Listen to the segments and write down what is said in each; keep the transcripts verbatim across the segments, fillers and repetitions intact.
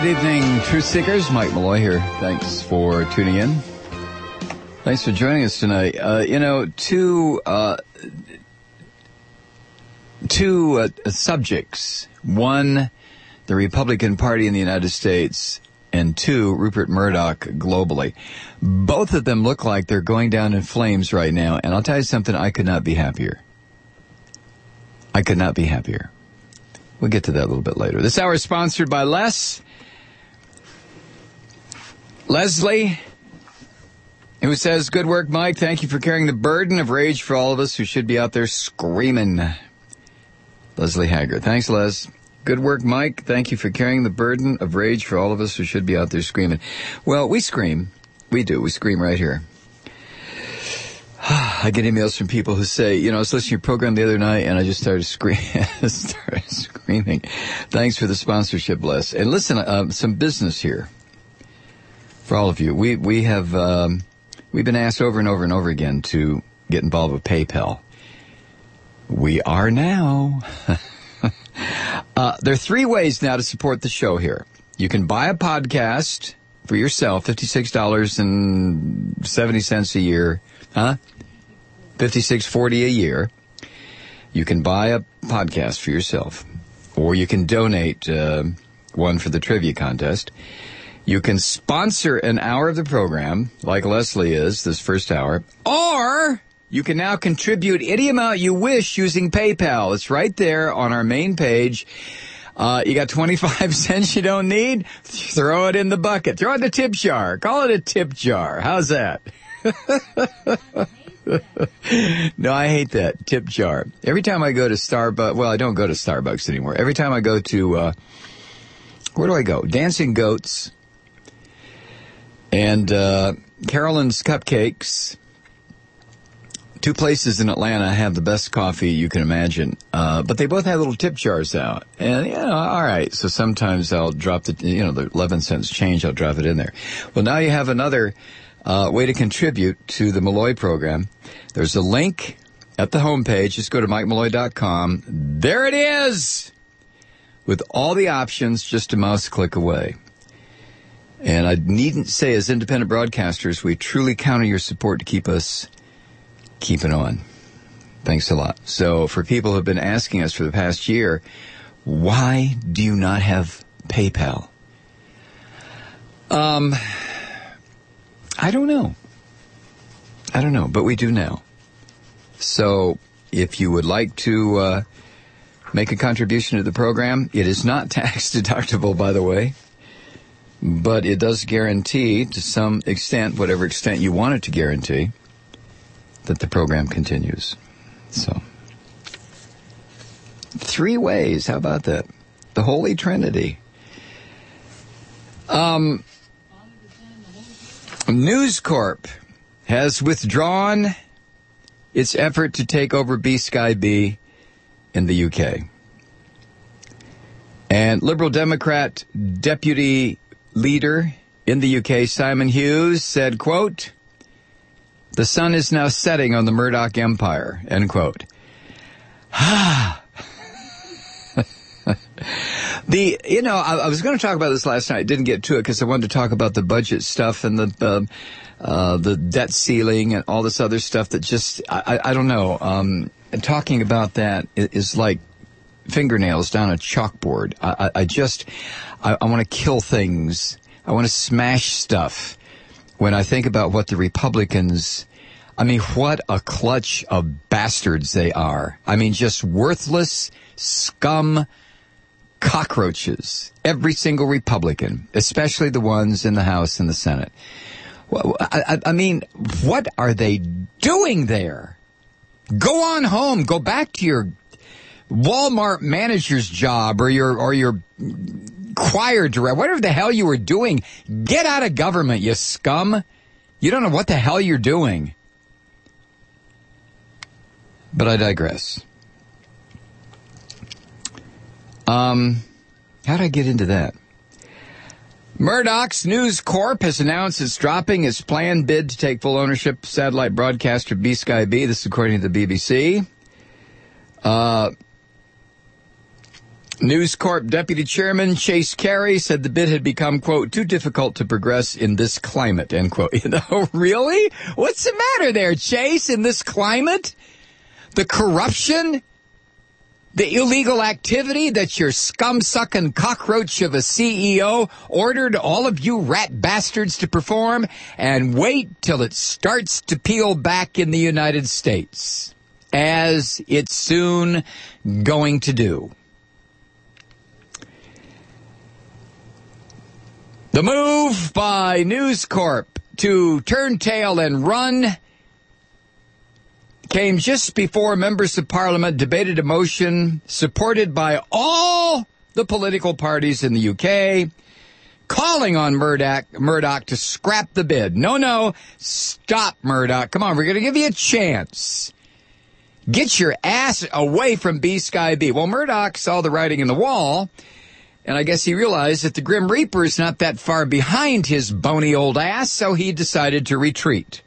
Good evening, Truth Seekers. Mike Malloy here. Thanks for tuning in. Thanks for joining us tonight. Uh, you know, two uh, two uh, subjects. One, the Republican Party in the United States, and two, Rupert Murdoch globally. Both of them look like they're going down in flames right now, and I'll tell you something, I could not be happier. I could not be happier. We'll get to that a little bit later. This hour is sponsored by Les. Leslie, who says, good work, Mike. Thank you for carrying the burden of rage for all of us who should be out there screaming. Leslie Haggard. Thanks, Les. Good work, Mike. Thank you for carrying the burden of rage for all of us who should be out there screaming. Well, we scream. We do. We scream right here. I get emails from people who say, you know, I was listening to your program the other night and I just started, scream- started screaming. Thanks for the sponsorship, Les. And listen, uh, some business here for all of you. We we have um, we've been asked over and over and over again to get involved with PayPal. We are now. uh, there are three ways now to support the show here. You can buy a podcast for yourself, fifty-six dollars and seventy cents a year. Huh? fifty-six forty a year. You can buy a podcast for yourself, or you can donate uh, one for the trivia contest. You can sponsor an hour of the program, like Leslie is this first hour, or you can now contribute any amount you wish using PayPal. It's right there on our main page. Uh, you got twenty-five cents you don't need? Throw it in the bucket. Throw it in the tip jar. Call it a tip jar. How's that? No, I hate that tip jar. Every time I go to Starbucks, well, I don't go to Starbucks anymore. Every time I go to, uh, where do I go? Dancing Goats and uh, Carolyn's Cupcakes. Two places in Atlanta have the best coffee you can imagine, uh, but they both have little tip jars out. And, you know, all right, so sometimes I'll drop the, you know, the eleven cents change, I'll drop it in there. Well, now you have another Uh, way to contribute to the Malloy program. There's a link at the homepage. Just go to mike malloy dot com. There it is! With all the options just a mouse click away. And I needn't say, as independent broadcasters, we truly count on your support to keep us keeping on. Thanks a lot. So for people who have been asking us for the past year, why do you not have PayPal? Um... I don't know. I don't know, but we do now. So if you would like to uh, make a contribution to the program, it is not tax deductible, by the way, but it does guarantee to some extent, whatever extent you want it to guarantee, that the program continues. So three ways. How about that? The Holy Trinity. Um... News Corp has withdrawn its effort to take over B Sky B in the U K. And Liberal Democrat deputy leader in the U K, Simon Hughes, said, quote, the sun is now setting on the Murdoch empire, end quote. Ah. The, you know, I, I was going to talk about this last night. Didn't get to it because I wanted to talk about the budget stuff and the, uh, uh, the debt ceiling and all this other stuff that just, I, I, I don't know. Um, talking about that is like fingernails down a chalkboard. I, I, I just, I, I want to kill things. I want to smash stuff when I think about what the Republicans, I mean, what a clutch of bastards they are. I mean, just worthless scum cockroaches, every single Republican, especially the ones in the House and the Senate. Well, I, I mean, what are they doing there? Go on home. Go back to your Walmart manager's job or your or your choir director, whatever the hell you were doing. Get out of government, you scum. You don't know what the hell you're doing. But I digress. Um, how did I get into that? Murdoch's News Corp has announced it's dropping its planned bid to take full ownership of satellite broadcaster B Sky B. This is according to the B B C. Uh, News Corp Deputy Chairman Chase Carey said the bid had become, quote, too difficult to progress in this climate, end quote. You know, really? What's the matter there, Chase, in this climate? The corruption? The illegal activity that your scum-sucking cockroach of a C E O ordered all of you rat bastards to perform, and wait till it starts to peel back in the United States, as it's soon going to do. The move by News Corp to turn tail and run came just before members of Parliament debated a motion supported by all the political parties in the U K, calling on Murdoch, Murdoch to scrap the bid. No, no, stop, Murdoch. Come on, we're going to give you a chance. Get your ass away from B-Sky B. Well, Murdoch saw the writing in the wall, and I guess he realized that the Grim Reaper is not that far behind his bony old ass, so he decided to retreat.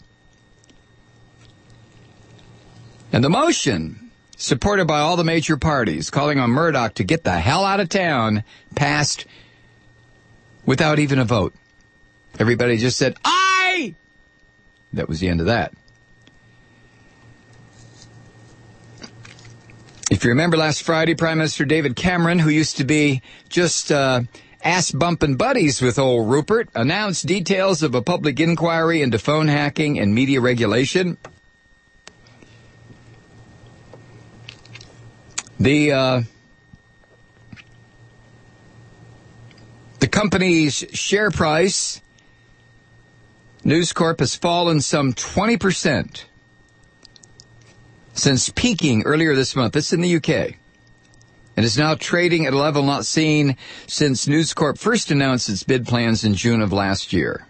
And the motion, supported by all the major parties, calling on Murdoch to get the hell out of town, passed without even a vote. Everybody just said, aye! That was the end of that. If you remember last Friday, Prime Minister David Cameron, who used to be just uh, ass-bumping buddies with old Rupert, announced details of a public inquiry into phone hacking and media regulation. The uh, the company's share price, News Corp, has fallen some twenty percent since peaking earlier this month. This is in the U K. And is now trading at a level not seen since News Corp first announced its bid plans in June of last year.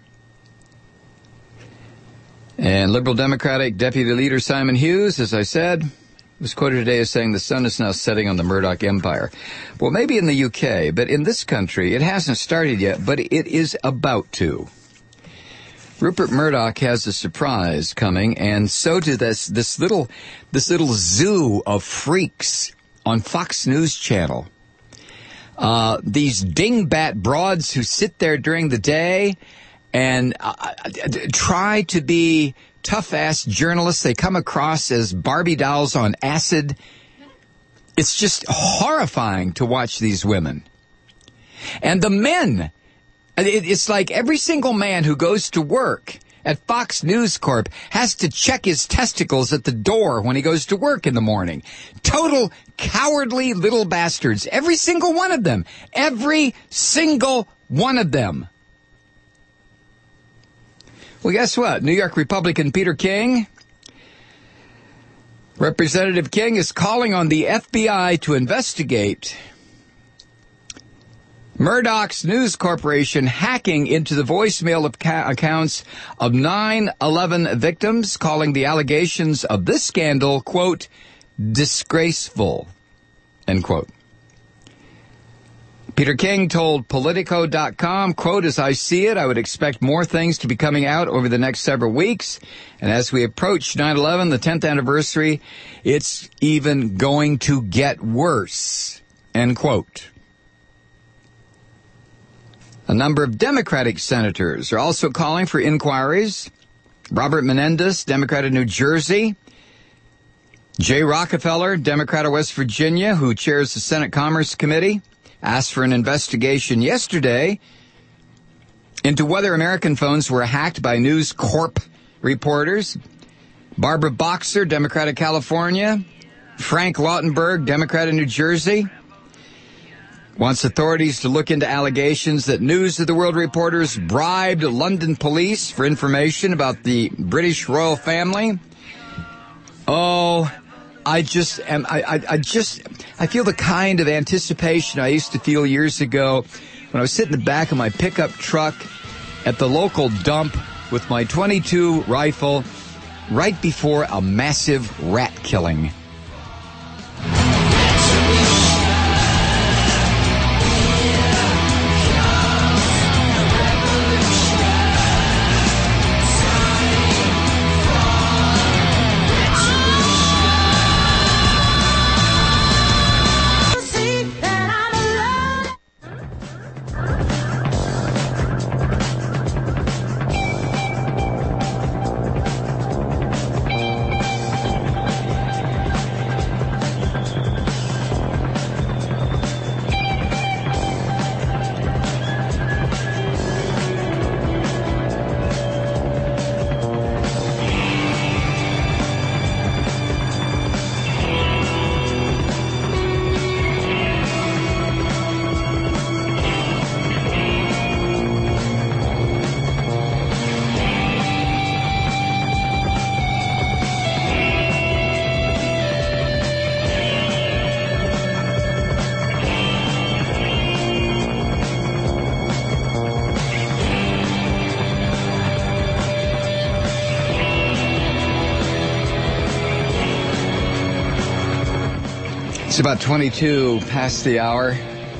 And Liberal Democratic Deputy Leader Simon Hughes, as I said, was quoted today as saying the sun is now setting on the Murdoch empire. Well, maybe in the U K, but in this country, it hasn't started yet, but it is about to. Rupert Murdoch has a surprise coming, and so do this this little this little zoo of freaks on Fox News Channel. Uh, these dingbat broads who sit there during the day and uh, try to be tough-ass journalists. They come across as Barbie dolls on acid. It's just horrifying to watch these women. And the men, it's like every single man who goes to work at Fox News Corp has to check his testicles at the door when he goes to work in the morning. Total cowardly little bastards. Every single one of them. Every single one of them. Well, guess what? New York Republican Peter King, Representative King, is calling on the F B I to investigate Murdoch's News Corporation hacking into the voicemail of ca- accounts of nine eleven victims, calling the allegations of this scandal, quote, disgraceful, end quote. Peter King told Politico dot com, quote, as I see it, I would expect more things to be coming out over the next several weeks. And as we approach nine eleven, the tenth anniversary, it's even going to get worse, end quote. A number of Democratic senators are also calling for inquiries. Robert Menendez, Democrat of New Jersey. Jay Rockefeller, Democrat of West Virginia, who chairs the Senate Commerce Committee, asked for an investigation yesterday into whether American phones were hacked by News Corp reporters. Barbara Boxer, Democrat of California. Frank Lautenberg, Democrat of New Jersey, wants authorities to look into allegations that News of the World reporters bribed London police for information about the British royal family. Oh, I just am, I, I, I just, I feel the kind of anticipation I used to feel years ago when I was sitting in the back of my pickup truck at the local dump with my twenty-two rifle right before a massive rat killing. It's about twenty-two past the hour.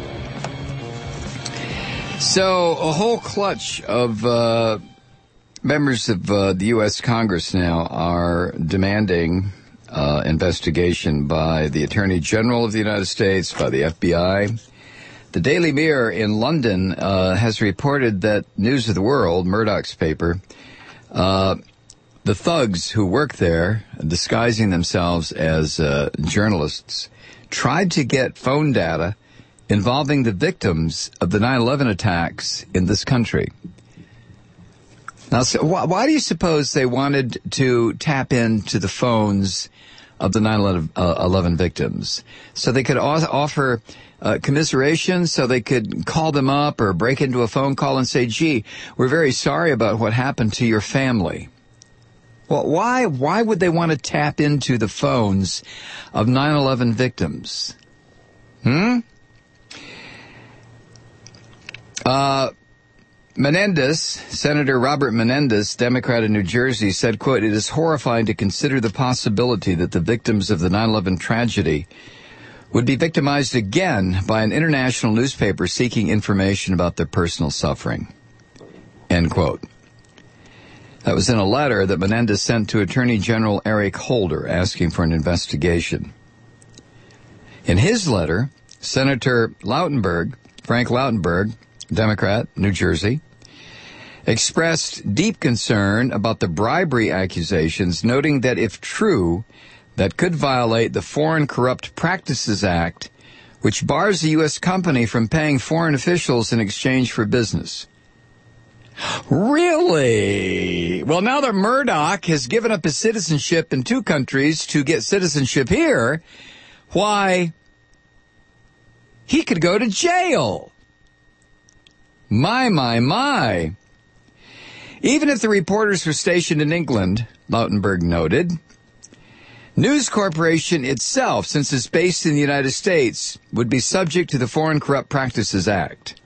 So a whole clutch of uh, members of uh, the U S Congress now are demanding uh, investigation by the Attorney General of the United States, by the F B I. The Daily Mirror in London uh, has reported that News of the World, Murdoch's paper, uh, the thugs who work there, disguising themselves as uh, journalists, tried to get phone data involving the victims of the nine eleven attacks in this country. Now, so why, why do you suppose they wanted to tap into the phones of the nine eleven victims? So they could offer uh, commiseration, so they could call them up or break into a phone call and say, gee, we're very sorry about what happened to your family. Well, why, why would they want to tap into the phones of nine eleven victims? Hmm? Uh, Menendez, Senator Robert Menendez, Democrat of New Jersey, said, quote, "It is horrifying to consider the possibility that the victims of the nine eleven tragedy would be victimized again by an international newspaper seeking information about their personal suffering." End quote. That was in a letter that Menendez sent to Attorney General Eric Holder asking for an investigation. In his letter, Senator Lautenberg, Frank Lautenberg, Democrat, New Jersey, expressed deep concern about the bribery accusations, noting that if true, that could violate the Foreign Corrupt Practices Act, which bars a U S company from paying foreign officials in exchange for business. Really? Well, now that Murdoch has given up his citizenship in two countries to get citizenship here, why, he could go to jail. My, my, my. Even if the reporters were stationed in England, Lautenberg noted, News Corporation itself, since it's based in the United States, would be subject to the Foreign Corrupt Practices Act.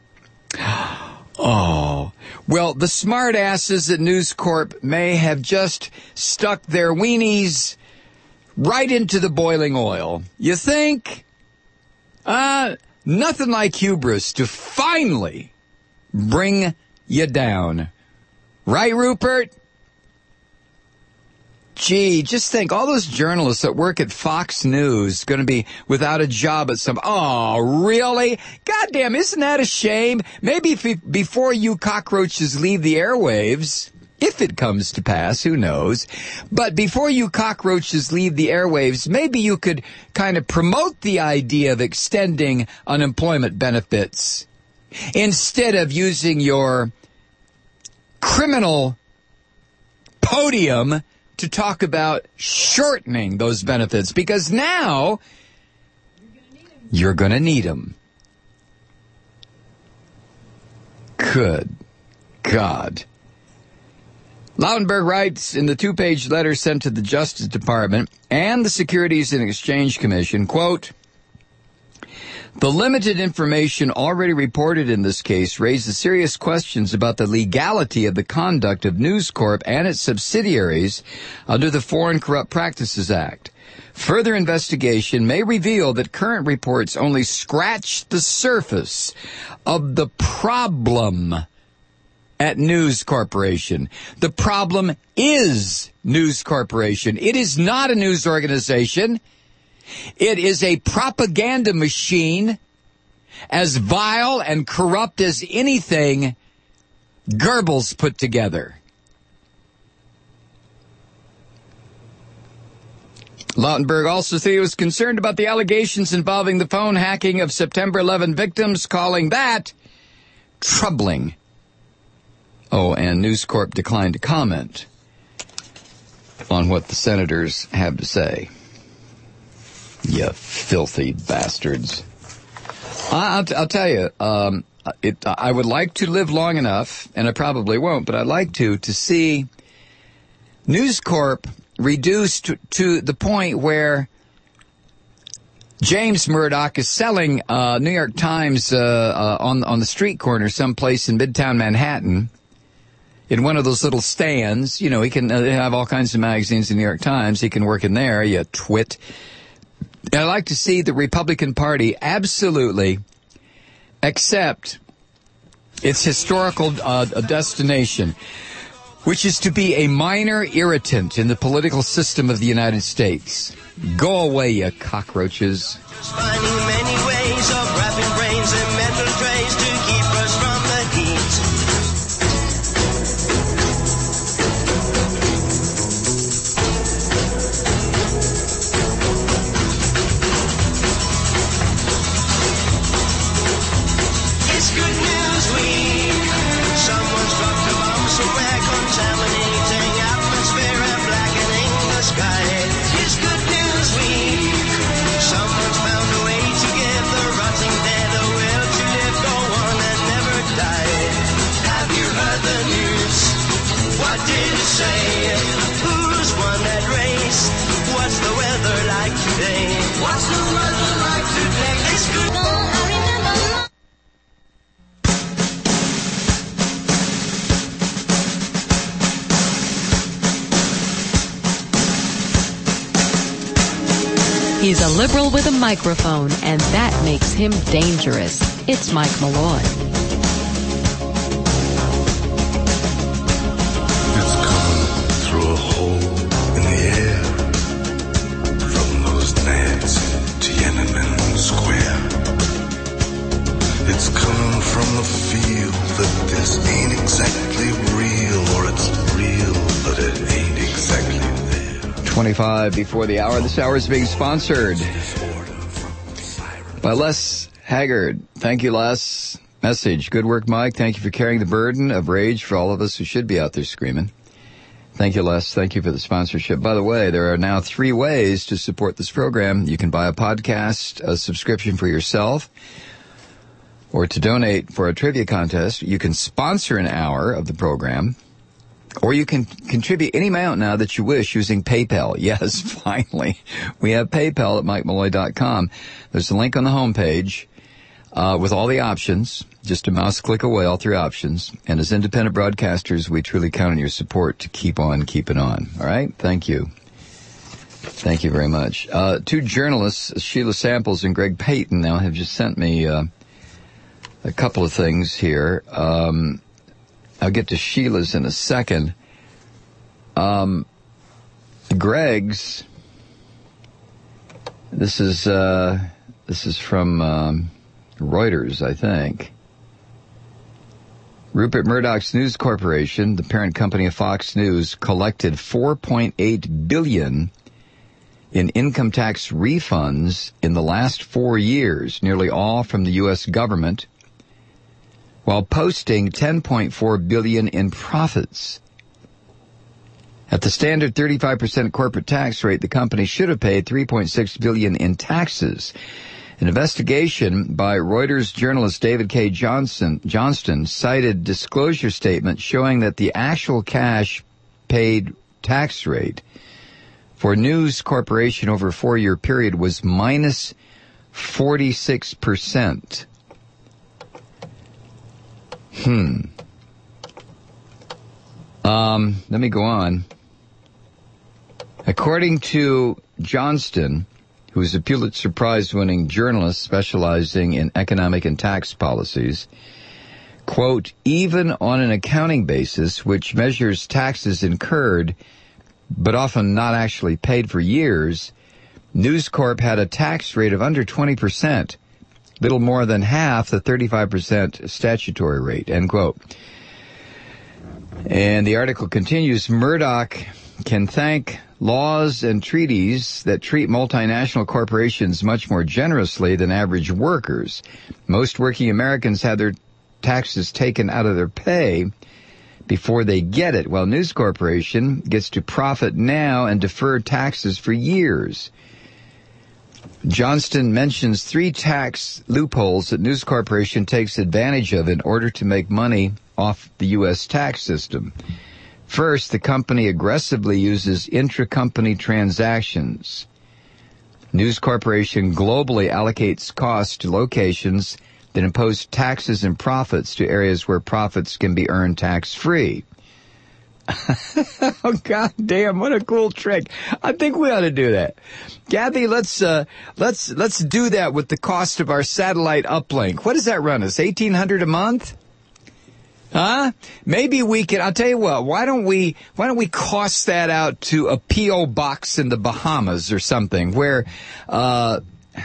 Oh, well, the smart asses at News Corp may have just stuck their weenies right into the boiling oil. You think? Uh, nothing like hubris to finally bring you down. Right, Rupert? Gee, just think, all those journalists that work at Fox News going to be without a job at some... Oh, really? Goddamn, isn't that a shame? Maybe if, before you cockroaches leave the airwaves, if it comes to pass, who knows? But before you cockroaches leave the airwaves, maybe you could kind of promote the idea of extending unemployment benefits instead of using your criminal podium to talk about shortening those benefits, because now you're going to need them. Good God. Lautenberg writes in the two-page letter sent to the Justice Department and the Securities and Exchange Commission, quote, "The limited information already reported in this case raises serious questions about the legality of the conduct of News Corp and its subsidiaries under the Foreign Corrupt Practices Act. Further investigation may reveal that current reports only scratch the surface of the problem at News Corporation. The problem is News Corporation. It is not a news organization. It is a propaganda machine as vile and corrupt as anything Goebbels put together." Lautenberg also said he was concerned about the allegations involving the phone hacking of September eleventh victims, calling that troubling. Oh, and News Corp declined to comment on what the senators have to say. You filthy bastards. I'll, I'll tell you, um, it, I would like to live long enough, and I probably won't, but I'd like to, to see News Corp reduced to, to the point where James Murdoch is selling uh, New York Times uh, uh, on, on the street corner someplace in Midtown Manhattan in one of those little stands. You know, he can uh, have all kinds of magazines in the New York Times. He can work in there, you twit. I'd like to see the Republican Party absolutely accept its historical uh, destination, which is to be a minor irritant in the political system of the United States. Go away, you cockroaches. Finding many ways of wrapping brains in metal trays to keep us from the heat. It's Good News Week. Someone's dropped a bomb somewhere, contaminating atmosphere and blackening the sky. It's Good News Week. Someone's found a way to give the rotting dead a will to live, go on and never die. Have you heard the news? What did it say? Who's won that race? What's the weather like today? What's the weather like today? It's good. He's a liberal with a microphone, and that makes him dangerous. It's Mike Malloy. It's coming through a hole in the air, from those nads to Tiananmen Square. It's coming from the feel that this ain't exactly real, or it's real, but it ain't exactly there. twenty-five before the hour. This hour is being sponsored by Les Haggard. Thank you, Les. Message. Good work, Mike. Thank you for carrying the burden of rage for all of us who should be out there screaming. Thank you, Les. Thank you for the sponsorship. By the way, there are now three ways to support this program. You can buy a podcast, a subscription for yourself, or to donate for a trivia contest. You can sponsor an hour of the program, or you can contribute any amount now that you wish using PayPal. Yes, finally. We have PayPal at Mike Malloy dot com. There's a link on the homepage uh, with all the options. Just a mouse click away, all three options. And as independent broadcasters, we truly count on your support to keep on keeping on. All right? Thank you. Thank you very much. Uh, two journalists, Sheila Samples and Greg Payton, now have just sent me uh, a couple of things here. Um... I'll get to Sheila's in a second. Um, Greg's, this is, uh, this is from, um, Reuters, I think. Rupert Murdoch's News Corporation, the parent company of Fox News, collected four point eight billion dollars in income tax refunds in the last four years, nearly all from the U S government, while posting ten point four billion dollars in profits. At the standard thirty-five percent corporate tax rate, the company should have paid three point six billion dollars in taxes. An investigation by Reuters journalist David K. Johnson, Johnston cited disclosure statements showing that the actual cash paid tax rate for News Corporation over a four-year period was minus forty-six percent. Hmm. Um, let me go on. According to Johnston, who is a Pulitzer Prize-winning journalist specializing in economic and tax policies, quote, even on an accounting basis, which measures taxes incurred but often not actually paid for years, News Corp had a tax rate of under twenty percent. Little more than half the thirty-five percent statutory rate, end quote. And the article continues, Murdoch can thank laws and treaties that treat multinational corporations much more generously than average workers. Most working Americans have their taxes taken out of their pay before they get it, while News Corporation gets to profit now and defer taxes for years. Johnston mentions three tax loopholes that News Corporation takes advantage of in order to make money off the U S tax system. First, the company aggressively uses intra-company transactions. News Corporation globally allocates costs to locations that impose taxes and profits to areas where profits can be earned tax-free. Oh, God damn, what a cool trick. I think we ought to do that. Kathy, let's, uh, let's, let's do that with the cost of our satellite uplink. What does that run us? eighteen hundred dollars a month? Huh? Maybe we can, I'll tell you what, why don't we, why don't we cost that out to a P O box in the Bahamas or something where, uh,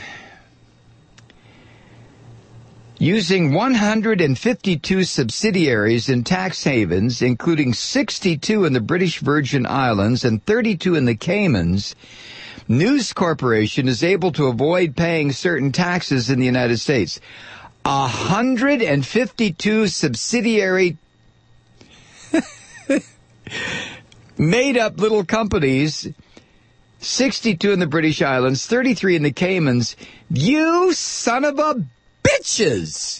using one hundred fifty-two subsidiaries in tax havens, including sixty-two in the British Virgin Islands and thirty-two in the Caymans, News Corporation is able to avoid paying certain taxes in the United States. one hundred fifty-two subsidiary made-up little companies, sixty-two in the British Islands, thirty-three in the Caymans. You son of a bitches!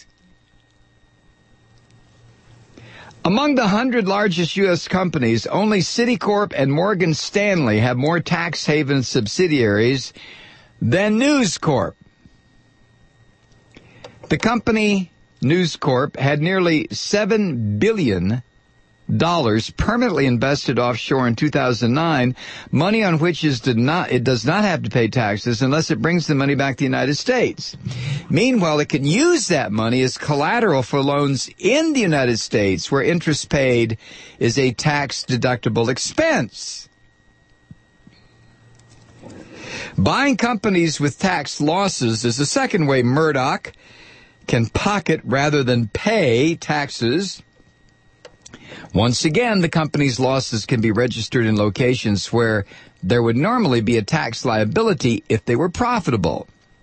Among the one hundred largest U S companies, only Citicorp and Morgan Stanley have more tax haven subsidiaries than News Corp. The company, News Corp, had nearly seven billion dollars permanently invested offshore in two thousand nine, money on which is did not, it does not have to pay taxes unless it brings the money back to the United States. Meanwhile, it can use that money as collateral for loans in the United States where interest paid is a tax-deductible expense. Buying companies with tax losses is the second way Murdoch can pocket rather than pay taxes. Once again, the company's losses can be registered in locations where there would normally be a tax liability if they were profitable.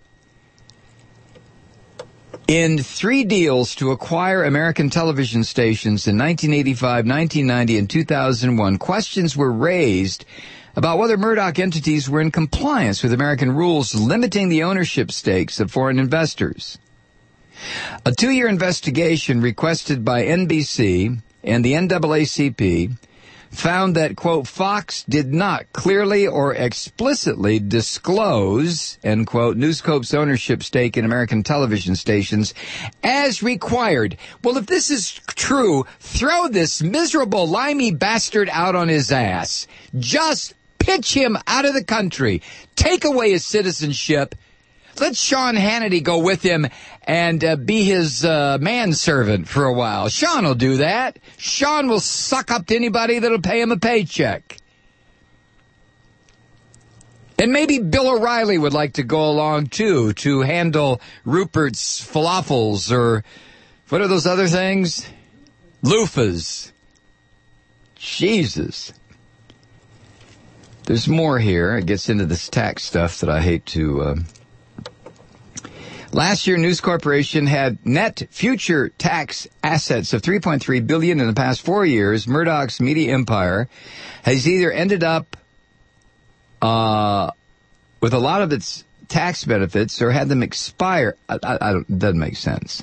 In three deals to acquire American television stations in nineteen eighty-five, nineteen ninety, and two thousand one, questions were raised about whether Murdoch entities were in compliance with American rules limiting the ownership stakes of foreign investors. A two-year investigation requested by N B C and the N double A C P found that, quote, Fox did not clearly or explicitly disclose, end quote, News Corp's ownership stake in American television stations as required. Well, if this is true, throw this miserable, limey bastard out on his ass. Just pitch him out of the country. Take away his citizenship. Let Sean Hannity go with him and uh, be his uh, manservant for a while. Sean will do that. Sean will suck up to anybody that'll pay him a paycheck. And maybe Bill O'Reilly would like to go along, too, to handle Rupert's falafels or what are those other things? Loofahs. Jesus. There's more here. It gets into this tax stuff that I hate to... Uh, Last year, News Corporation had net future tax assets of three point three billion dollars. In the past four years. Murdoch's media empire has either ended up uh, with a lot of its tax benefits or had them expire. I, I, I don't, it doesn't make sense.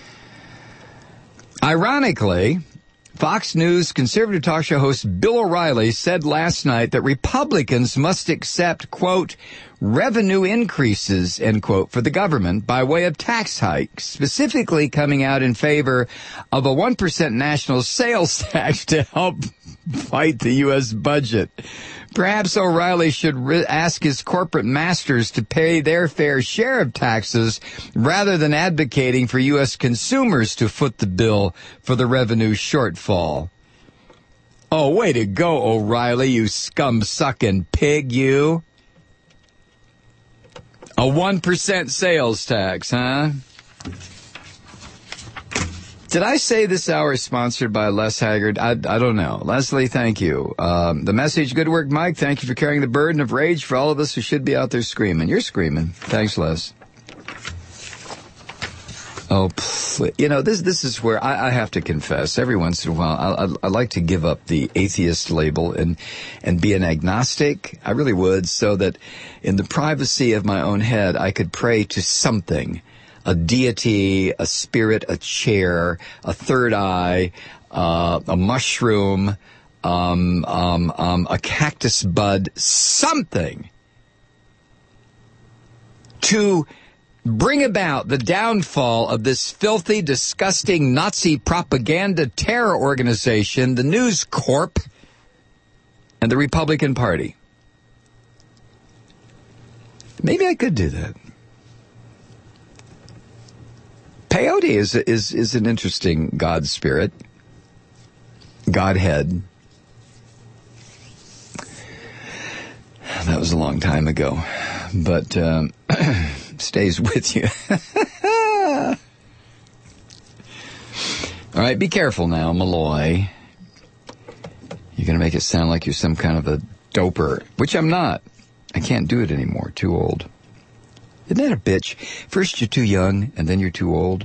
Ironically, Fox News conservative talk show host Bill O'Reilly said last night that Republicans must accept, quote, revenue increases, end quote, for the government by way of tax hikes, specifically coming out in favor of a one percent national sales tax to help fight the U S budget. Perhaps O'Reilly should re- ask his corporate masters to pay their fair share of taxes rather than advocating for U S consumers to foot the bill for the revenue shortfall. Oh, way to go, O'Reilly, you scum-sucking pig, you. A one percent sales tax, huh? Did I say this hour is sponsored by Les Haggard? I, I don't know. Leslie, thank you. Um, the message, good work, Mike. Thank you for carrying the burden of rage for all of us who should be out there screaming. You're screaming. Thanks, Les. Oh, please. You know, this this is where I, I have to confess. Every once in a while, I, I, I like to give up the atheist label and and be an agnostic. I really would, so that in the privacy of my own head, I could pray to something. A deity, a spirit, a chair, a third eye, uh, a mushroom, um, um, um, a cactus bud, something to bring about the downfall of this filthy, disgusting Nazi propaganda terror organization, the News Corp, and the Republican Party. Maybe I could do that. Peyote is is is an interesting God spirit, Godhead. That was a long time ago, but um, stays with you. All right, be careful now, Malloy. You're going to make it sound like you're some kind of a doper, which I'm not. I can't do it anymore. Too old. Isn't that a bitch? First you're too young, and then you're too old.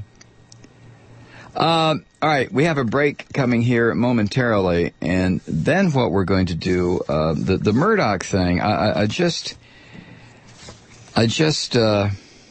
Um, all right, we have a break coming here momentarily, and then what we're going to do, uh, the, the Murdoch thing, I, I, I just, I just, uh,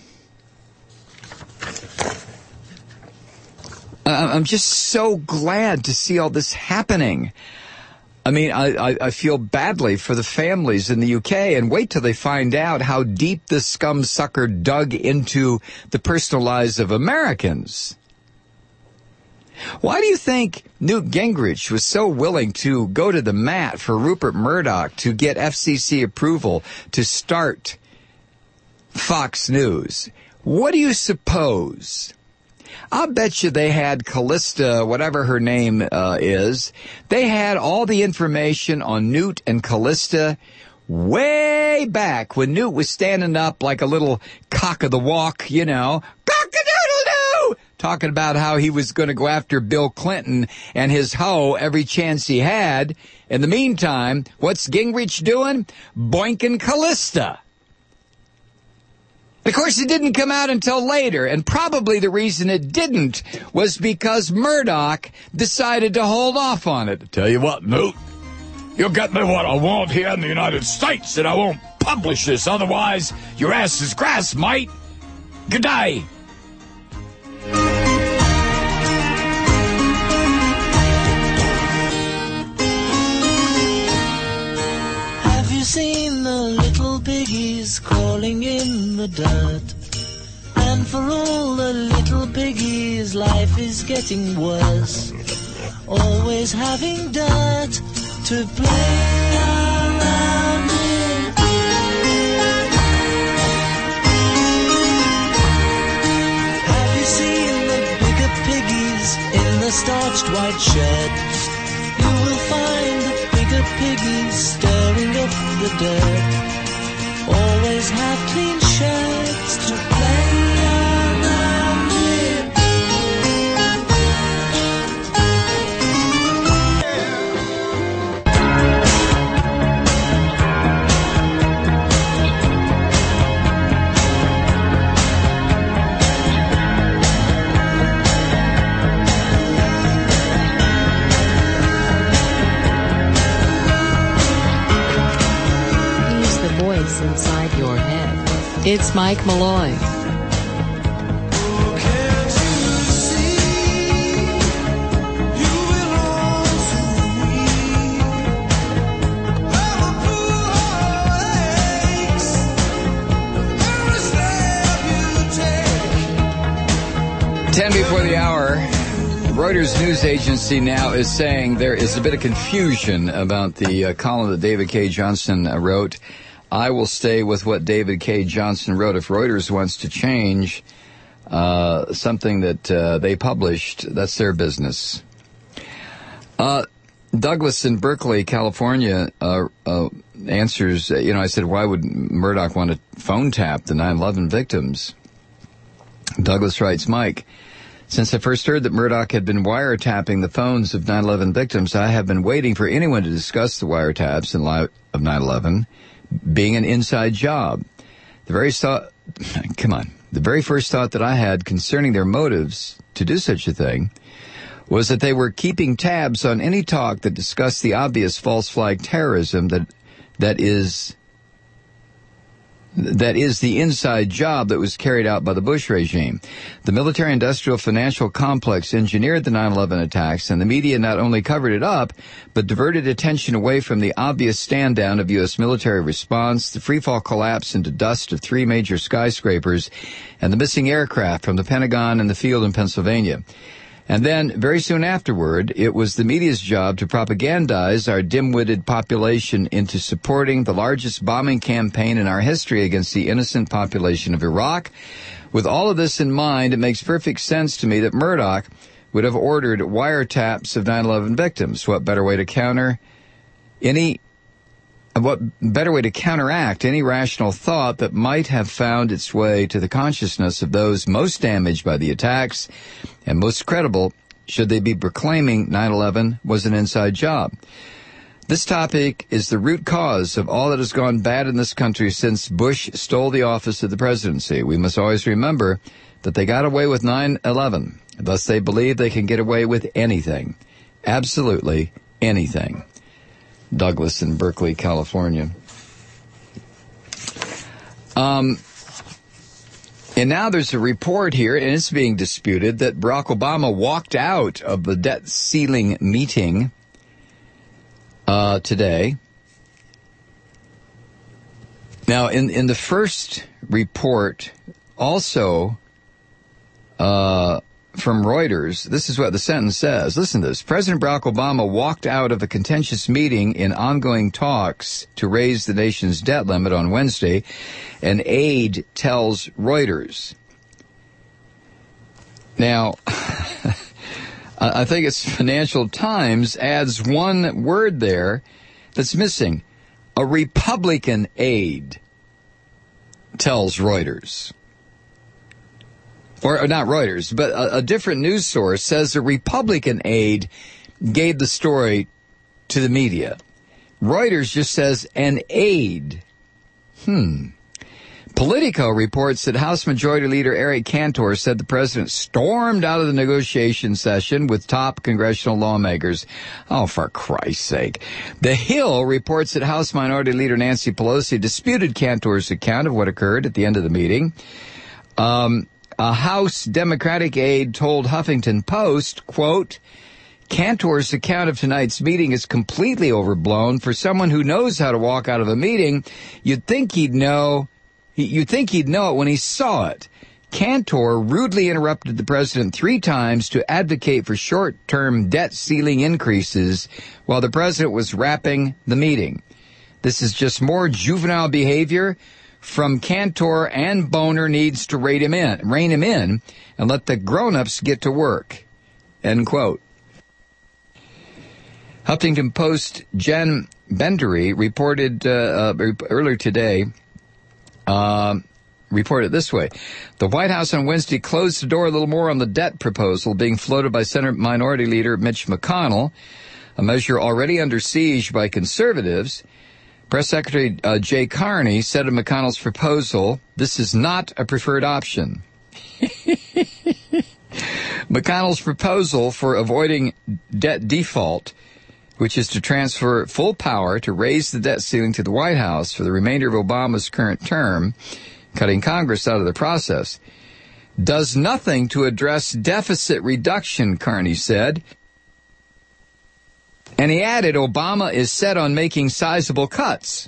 I'm just so glad to see all this happening. I mean, I, I, I feel badly for the families in the U K, and wait till they find out how deep this scum sucker dug into the personal lives of Americans. Why do you think Newt Gingrich was so willing to go to the mat for Rupert Murdoch to get F C C approval to start Fox News? What do you suppose? I'll bet you they had Callista, whatever her name uh, is. They had all the information on Newt and Callista way back when Newt was standing up like a little cock of the walk, you know, cock-a-doodle-doo, talking about how he was going to go after Bill Clinton and his hoe every chance he had. In the meantime, what's Gingrich doing? Boinking Callista. Of course, it didn't come out until later, and probably the reason it didn't was because Murdoch decided to hold off on it. Tell you what, Newt, you'll get me what I want here in the United States, and I won't publish this. Otherwise, your ass is grass, mate. Good day. Have you seen the little piggies crawling in the dirt? And for all the little piggies, life is getting worse. Always having dirt to play around in. Have you seen the bigger piggies in the starched white shirts? You will find the bigger piggies stirring up the dirt. Always have clean shirts to play around in. Inside your head. It's Mike Malloy. Ten before the hour. Reuters news agency now is saying there is a bit of confusion about the uh, column that David K. Johnson uh, wrote. I will stay with what David K. Johnson wrote. If Reuters wants to change uh, something that uh, they published, that's their business. Uh, Douglas in Berkeley, California, uh, uh, answers, uh, you know, I said, why would Murdoch want to phone tap the nine eleven victims? Douglas writes, Mike, since I first heard that Murdoch had been wiretapping the phones of nine eleven victims, I have been waiting for anyone to discuss the wiretaps in light of nine eleven. Being an inside job. The very thought, come on, the very first thought that I had concerning their motives to do such a thing was that they were keeping tabs on any talk that discussed the obvious false flag terrorism that that is that is the inside job that was carried out by the Bush regime. The military-industrial financial complex engineered the nine eleven attacks, and the media not only covered it up, but diverted attention away from the obvious stand-down of U S military response, the freefall collapse into dust of three major skyscrapers, and the missing aircraft from the Pentagon and the field in Pennsylvania. And then, very soon afterward, it was the media's job to propagandize our dim-witted population into supporting the largest bombing campaign in our history against the innocent population of Iraq. With all of this in mind, it makes perfect sense to me that Murdoch would have ordered wiretaps of nine eleven victims. What better way to counter any, what better way to counteract any rational thought that might have found its way to the consciousness of those most damaged by the attacks and most credible should they be proclaiming nine eleven was an inside job. This topic is the root cause of all that has gone bad in this country since Bush stole the office of the presidency. We must always remember that they got away with nine eleven. Thus they believe they can get away with anything. Absolutely anything. Douglas in Berkeley, California. Um, and now there's a report here, and it's being disputed, that Barack Obama walked out of the debt ceiling meeting uh, today. Now, in, in the first report, also uh, from Reuters, this is what the sentence says. Listen to this. President Barack Obama walked out of a contentious meeting in ongoing talks to raise the nation's debt limit on Wednesday, an aide tells Reuters. Now, I think it's Financial Times adds one word there that's missing. A Republican aide tells Reuters. Or, or not Reuters, but a, a different news source says a Republican aide gave the story to the media. Reuters just says an aide. Hmm. Politico reports that House Majority Leader Eric Cantor said the president stormed out of the negotiation session with top congressional lawmakers. Oh, for Christ's sake. The Hill reports that House Minority Leader Nancy Pelosi disputed Cantor's account of what occurred at the end of the meeting. Um, a House Democratic aide told Huffington Post, quote, Cantor's account of tonight's meeting is completely overblown. For someone who knows how to walk out of a meeting, you'd think he'd know... You'd think he'd know it when he saw it. Cantor rudely interrupted the president three times to advocate for short-term debt ceiling increases while the president was wrapping the meeting. This is just more juvenile behavior from Cantor, and Boner needs to rein him in, rein him in and let the grown-ups get to work. End quote. Huffington Post Jen Bendery reported uh, uh, earlier today, Uh, reported this way. The White House on Wednesday closed the door a little more on the debt proposal being floated by Senate Minority Leader Mitch McConnell, a measure already under siege by conservatives. Press Secretary uh, Jay Carney said of McConnell's proposal, this is not a preferred option. McConnell's proposal for avoiding debt default, which is to transfer full power to raise the debt ceiling to the White House for the remainder of Obama's current term, cutting Congress out of the process, does nothing to address deficit reduction, Carney said. And he added, Obama is set on making sizable cuts.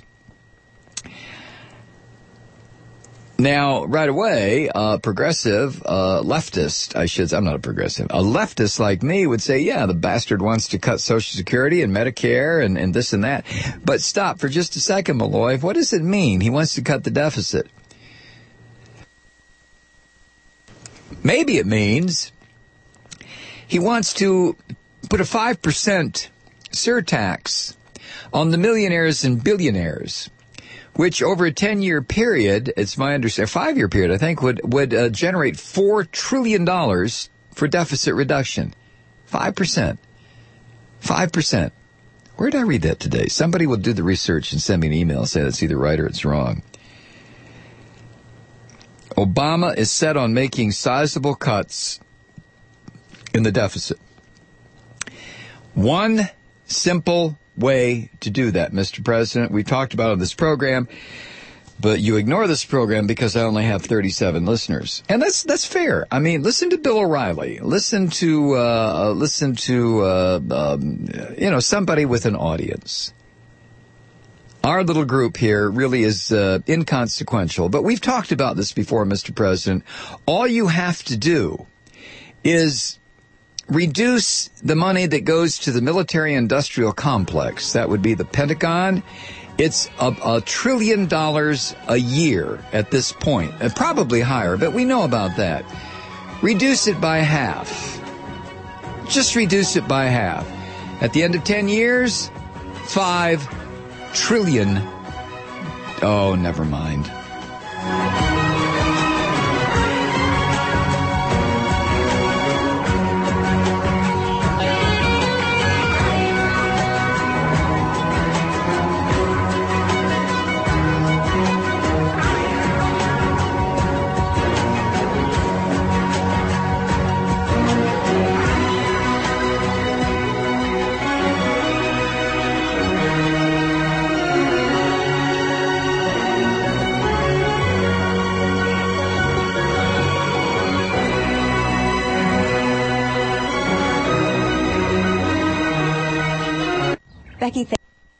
Now, right away, uh, progressive, uh, leftist, I should say, I'm not a progressive, a leftist like me would say, yeah, the bastard wants to cut Social Security and Medicare and, and this and that. But stop for just a second, Malloy. What does it mean? He wants to cut the deficit. Maybe it means he wants to put a five percent surtax on the millionaires and billionaires, which over a ten-year period, it's my understanding, a five-year period, I think, would would uh, generate four trillion dollars for deficit reduction. five percent. five percent. Where did I read that today? Somebody will do the research and send me an email and say that's either right or it's wrong. Obama is set on making sizable cuts in the deficit. One simple way to do that, Mister President. We talked about it on this program, but you ignore this program because I only have thirty-seven listeners, and that's that's fair. I mean, listen to Bill O'Reilly, listen to uh, listen to uh, um, you know somebody with an audience. Our little group here really is uh, inconsequential, but we've talked about this before, Mister President. All you have to do is reduce the money that goes to the military-industrial complex. That would be the Pentagon. It's a, a trillion dollars a year at this point, and probably higher, but we know about that. Reduce it by half. Just reduce it by half. At the end of ten years, five trillion. Oh, never mind. Becky, th-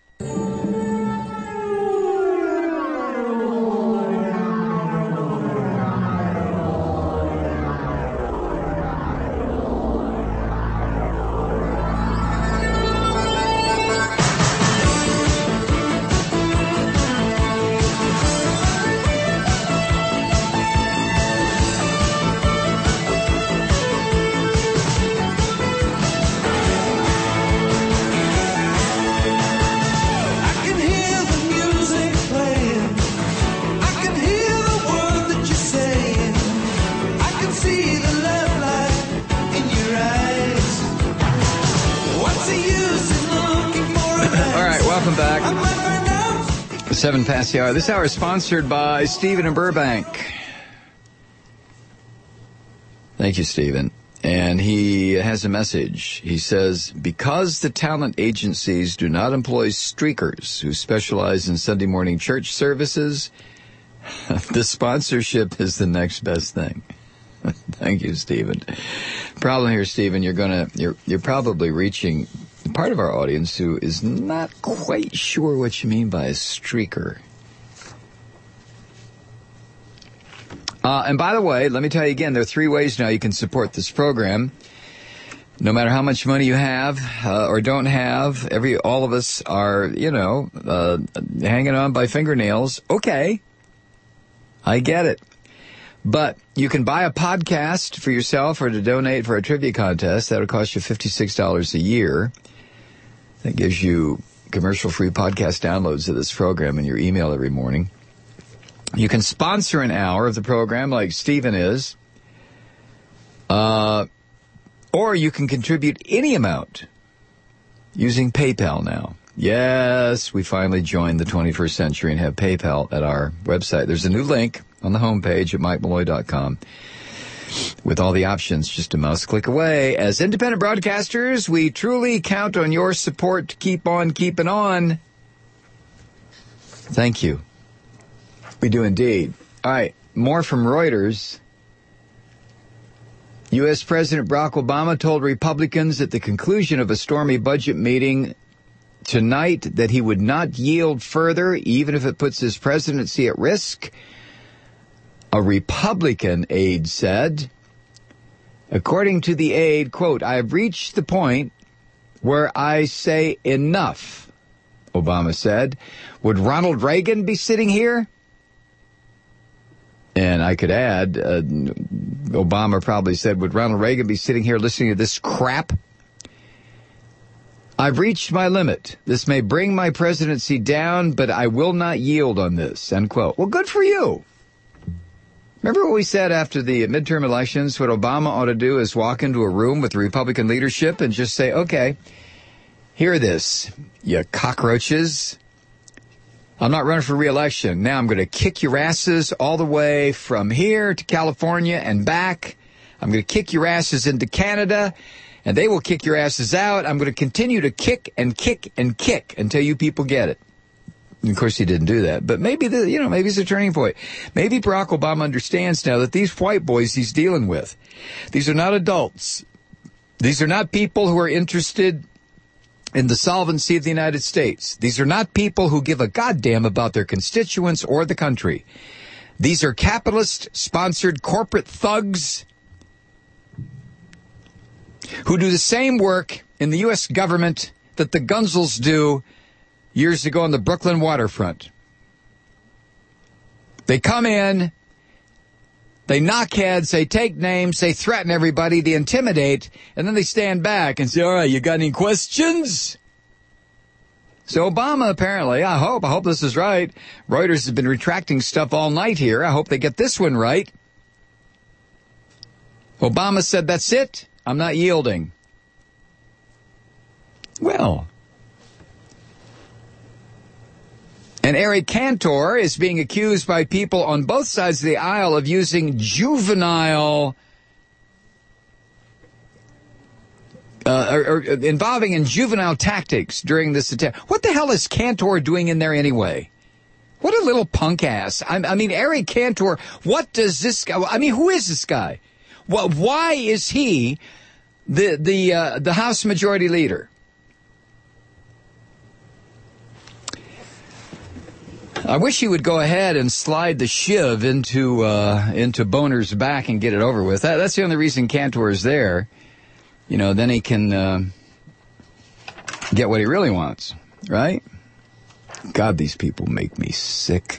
Seven past the hour. This hour is sponsored by Stephen in Burbank. Thank you, Stephen. And he has a message. He says, because the talent agencies do not employ streakers who specialize in Sunday morning church services, the sponsorship is the next best thing. Thank you, Stephen. Problem here, Stephen, you're gonna you're you're probably reaching part of our audience who is not quite sure what you mean by a streaker. Uh, and by the way, let me tell you again, there are three ways now you can support this program. No matter how much money you have uh, or don't have, every all of us are, you know, uh, hanging on by fingernails. Okay, I get it. But you can buy a podcast for yourself or to donate for a trivia contest. That'll cost you fifty-six dollars a year. That gives you commercial-free podcast downloads of this program in your email every morning. You can sponsor an hour of the program like Stephen is. Uh, or you can contribute any amount using PayPal now. Yes, we finally joined the twenty-first century and have PayPal at our website. There's a new link on the homepage at mike malloy dot com with all the options just a mouse click away. As independent broadcasters, we truly count on your support to keep on keeping on. Thank you. We do indeed. All right, more from Reuters. U S. President Barack Obama told Republicans at the conclusion of a stormy budget meeting tonight that he would not yield further, even if it puts his presidency at risk. A Republican aide said, according to the aide, quote, I have reached the point where I say enough, Obama said. Would Ronald Reagan be sitting here? And I could add, uh, Obama probably said, would Ronald Reagan be sitting here listening to this crap? I've reached my limit. This may bring my presidency down, but I will not yield on this, end quote. Well, good for you. Remember what we said after the midterm elections? What Obama ought to do is walk into a room with the Republican leadership and just say, okay, hear this, you cockroaches. I'm not running for re-election. Now I'm going to kick your asses all the way from here to California and back. I'm going to kick your asses into Canada, and they will kick your asses out. I'm going to continue to kick and kick and kick until you people get it. And of course, he didn't do that. But maybe, the, you know, maybe it's a turning point. Maybe Barack Obama understands now that these white boys he's dealing with, these are not adults. These are not people who are interested in the solvency of the United States. These are not people who give a goddamn about their constituents or the country. These are capitalist-sponsored corporate thugs. who do the same work in the U S government that the Gunzels do years ago on the Brooklyn waterfront. They come in, they knock heads, they take names, they threaten everybody, they intimidate, and then they stand back and say, all right, you got any questions? So Obama, apparently, I hope, I hope this is right. Reuters has been retracting stuff all night here. I hope they get this one right. Obama said, that's it. I'm not yielding. Well, and Eric Cantor is being accused by people on both sides of the aisle of using juvenile, uh, or, or involving in juvenile tactics during this attack. What the hell is Cantor doing in there anyway? What a little punk ass. I, I mean, Eric Cantor, what does this guy, I mean, who is this guy? Well, why is he the, the, uh, the House Majority Leader? I wish he would go ahead and slide the shiv into uh, into Boner's back and get it over with. That, that's the only reason Cantor is there. You know, then he can uh, get what he really wants, right? God, these people make me sick.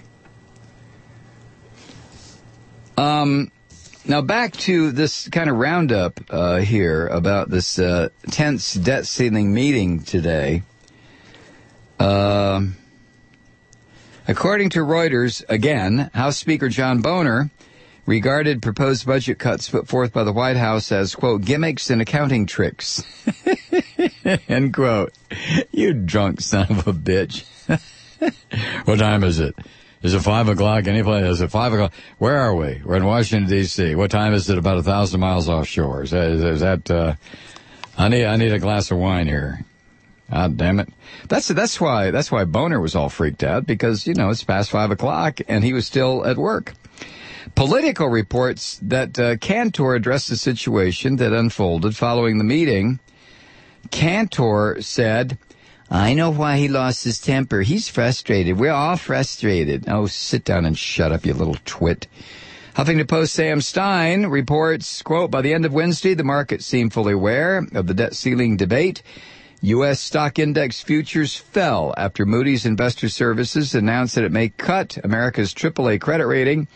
Um, now back to this kind of roundup uh, here about this uh, tense debt ceiling meeting today. Um. Uh, According to Reuters, again, House Speaker John Boehner regarded proposed budget cuts put forth by the White House as, quote, gimmicks and accounting tricks, end quote. You drunk son of a bitch. What time is it? Is it five o'clock? Any place? Is it five o'clock? Where are we? We're in Washington, D C What time is it? About a thousand miles offshore. Is that, is that uh, I need, I need a glass of wine here. God damn it. That's, that's why, that's why Boehner was all freaked out, because, you know, it's past five o'clock and he was still at work. Politico reports that uh, Cantor addressed the situation that unfolded following the meeting. Cantor said, I know why he lost his temper. He's frustrated. We're all frustrated. Oh, sit down and shut up, you little twit. Huffington Post Sam Stein reports, quote, by the end of Wednesday, the market seemed fully aware of the debt ceiling debate. U S stock index futures fell after Moody's Investor Services announced that it may cut America's triple A credit rating.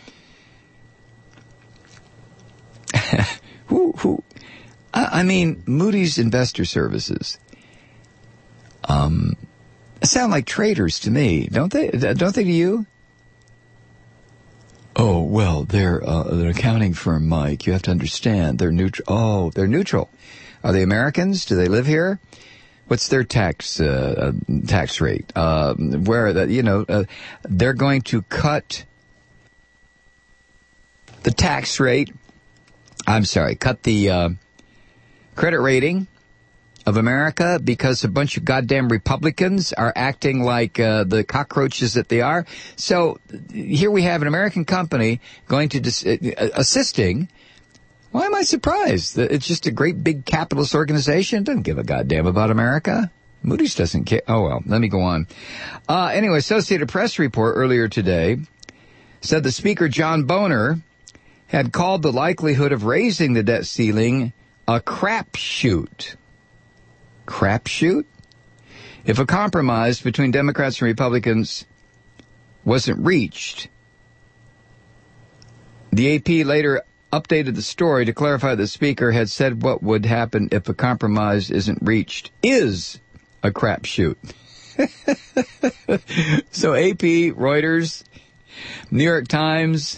who, who, I, I mean, Moody's Investor Services, um, sound like traders to me, don't they? Don't they to you? Oh, well, they're, uh, an accounting firm, Mike. You have to understand. They're neutral. Oh, they're neutral. Are they Americans? Do they live here? What's their tax uh, tax rate? Uh, where that you know uh, they're going to cut the tax rate. I'm sorry, cut the uh, credit rating of America because a bunch of goddamn Republicans are acting like uh, the cockroaches that they are. So here we have an American company going to dis- uh, assisting. Why am I surprised? It's just a great big capitalist organization. It doesn't give a goddamn about America. Moody's doesn't care. Oh, well, let me go on. Uh, anyway, Associated Press report earlier today said the Speaker, John Boehner, had called the likelihood of raising the debt ceiling a crapshoot. Crapshoot? If a compromise between Democrats and Republicans wasn't reached, the A P later updated the story to clarify the Speaker had said what would happen if a compromise isn't reached is a crapshoot. So A P, Reuters, New York Times,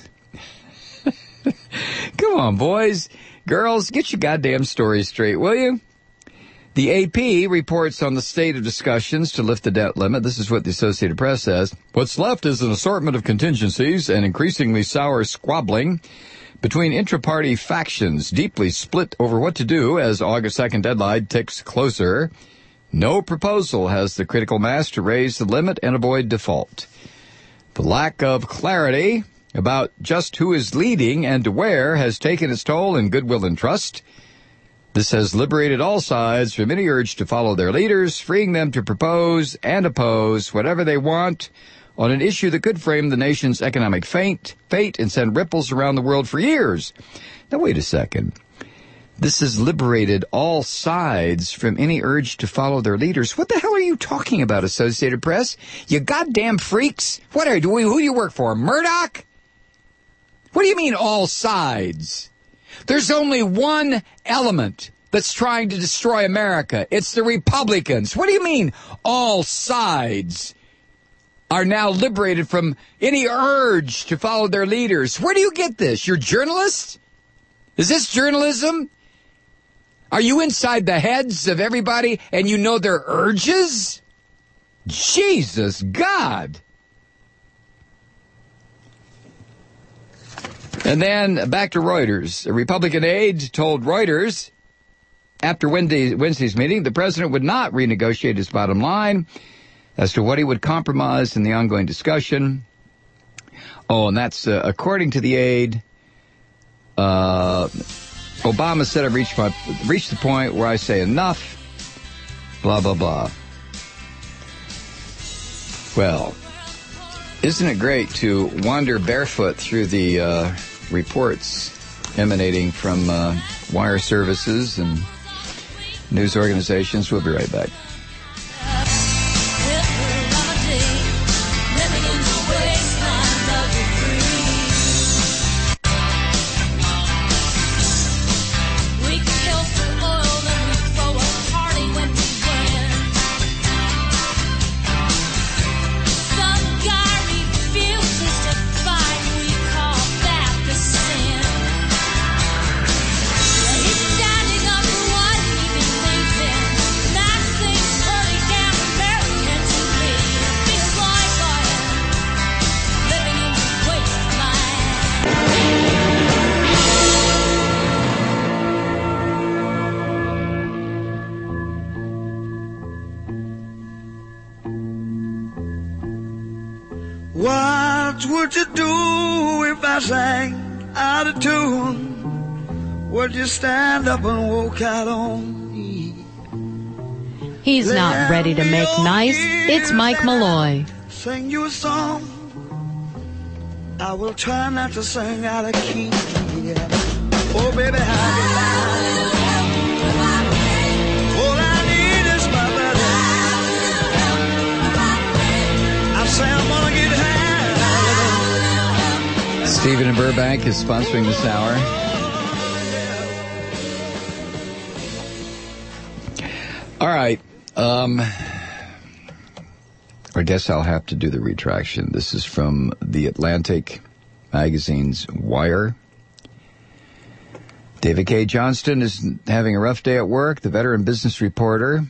come on, boys, girls, get your goddamn stories straight, will you? The A P reports on the state of discussions to lift the debt limit. This is what the Associated Press says. What's left is an assortment of contingencies and increasingly sour squabbling between intra-party factions deeply split over what to do as August second deadline ticks closer. No proposal has the critical mass to raise the limit and avoid default. The lack of clarity about just who is leading and where has taken its toll in goodwill and trust. This has liberated all sides from any urge to follow their leaders, freeing them to propose and oppose whatever they want on an issue that could frame the nation's economic fate, fate and send ripples around the world for years. Now, wait a second. This has liberated all sides from any urge to follow their leaders. What the hell are you talking about, Associated Press? You goddamn freaks. What are you doing? Who do you work for? Murdoch? What do you mean all sides? There's only one element that's trying to destroy America. It's the Republicans. What do you mean all sides are now liberated from any urge to follow their leaders? Where do you get this? You're journalists? Is this journalism? Are you inside the heads of everybody and you know their urges? Jesus God. And then back to Reuters. A Republican aide told Reuters after Wednesday, Wednesday's meeting the president would not renegotiate his bottom line as to what he would compromise in the ongoing discussion. Oh, and that's uh, according to the aide. Uh, Obama said I've reached, my, reached the point where I say enough, blah, blah, blah. Well, isn't it great to wander barefoot through the uh, reports emanating from uh, wire services and news organizations? We'll be right back. What would you do if I sang out of tune? Would you stand up and walk out on me? He's not ready to make nice. It's Mike Malloy. Sing you a song. I will try not to sing out of key. Yeah. Oh, baby, how all I need is my buddy. I say I'm gonna get high. Stephen in Burbank is sponsoring this hour. All right. Um, I guess I'll have to do the retraction. This is from The Atlantic magazine's Wire. David K. Johnston is having a rough day at work. The veteran business reporter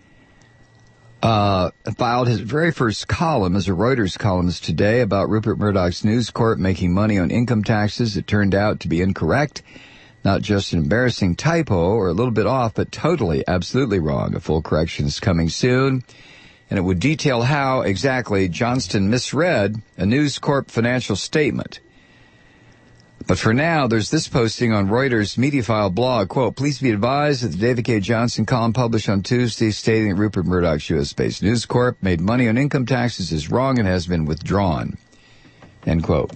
uh, filed his very first column as a Reuters columnist today about Rupert Murdoch's News Corp making money on income taxes. It turned out to be incorrect. Not just an embarrassing typo or a little bit off, but totally, absolutely wrong. A full correction is coming soon. And it would detail how exactly Johnston misread a News Corp financial statement. But for now, there's this posting on Reuters' Mediafile blog, quote, please be advised that the David K. Johnston column published on Tuesday stating that Rupert Murdoch's U S-based News Corp made money on income taxes is wrong and has been withdrawn, end quote.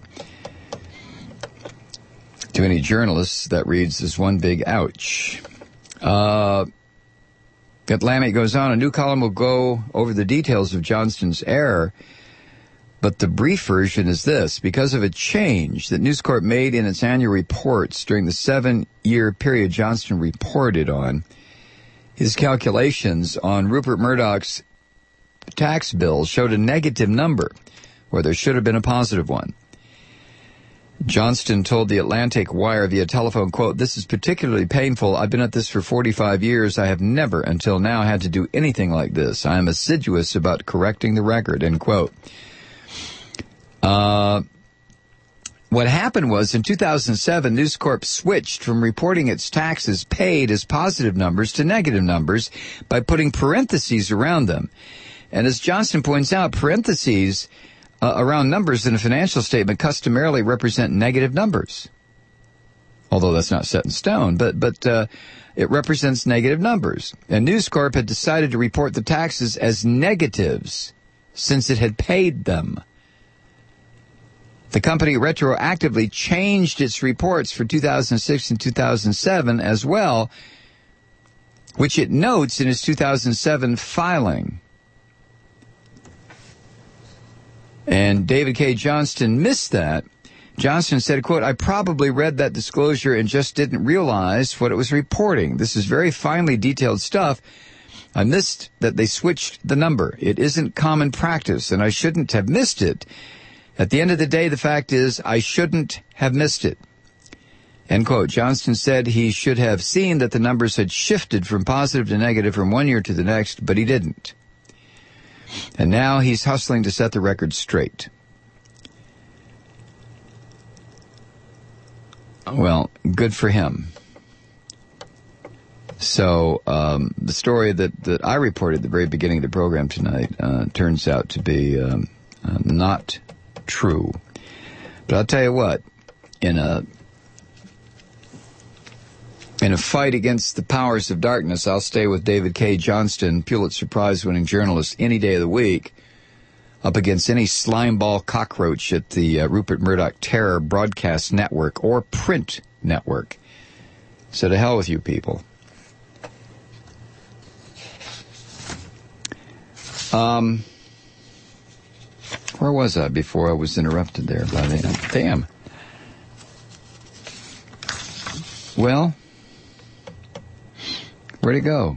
To any journalists, that reads as one big ouch. Uh, Atlantic goes on, a new column will go over the details of Johnston's error, but the brief version is this. Because of a change that News Corp made in its annual reports during the seven-year period Johnston reported on, his calculations on Rupert Murdoch's tax bill showed a negative number, where there should have been a positive one. Johnston told the Atlantic Wire via telephone, quote, this is particularly painful. I've been at this for forty-five years. I have never until now had to do anything like this. I am assiduous about correcting the record, end quote. Uh, what happened was in two thousand seven, News Corp switched from reporting its taxes paid as positive numbers to negative numbers by putting parentheses around them. And as Johnston points out, parentheses Uh, around numbers in a financial statement customarily represent negative numbers. Although that's not set in stone, but but uh, it represents negative numbers. And News Corp had decided to report the taxes as negatives since it had paid them. The company retroactively changed its reports for two thousand six and two thousand seven as well, which it notes in its two thousand seven filing. And David K. Johnston missed that. Johnston said, quote, I probably read that disclosure and just didn't realize what it was reporting. This is very finely detailed stuff. I missed that they switched the number. It isn't common practice, and I shouldn't have missed it. At the end of the day, the fact is, I shouldn't have missed it. End quote. Johnston said he should have seen that the numbers had shifted from positive to negative from one year to the next, but he didn't. And now he's hustling to set the record straight. Well, good for him. So um, the story that, that I reported at the very beginning of the program tonight uh, turns out to be um, uh, not true. But I'll tell you what, in a in a fight against the powers of darkness, I'll stay with David K. Johnston, Pulitzer Prize-winning journalist, any day of the week, up against any slimeball cockroach at the uh, Rupert Murdoch Terror Broadcast Network or print network. So to hell with you people. Um... Where was I before I was interrupted there by the... Damn. Well, where'd it go?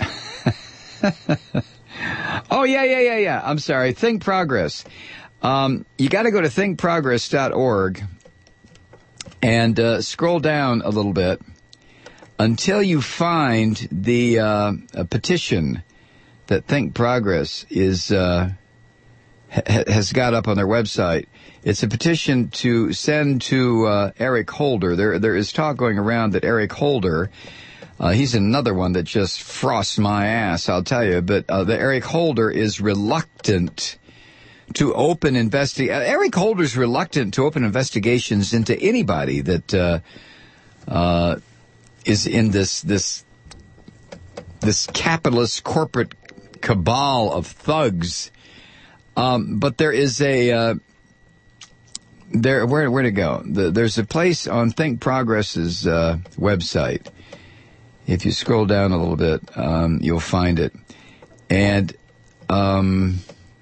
Oh, yeah, yeah, yeah, yeah. I'm sorry. Think Progress. Um, you got to go to think progress dot org and uh, scroll down a little bit until you find the uh, a petition that Think Progress is... Uh, has got up on their website. It's a petition to send to uh, Eric Holder. There, there is talk going around that Eric Holder, uh, he's another one that just frosts my ass, I'll tell you, but uh, the Eric Holder is reluctant to open investi- uh, Eric Holder's reluctant to open investigations into anybody that uh, uh, is in this this this capitalist corporate cabal of thugs. Um, but there is a, uh, there, where, where to go? The, there's a place on Think Progress's, uh, website. If you scroll down a little bit, um, you'll find it. And, um,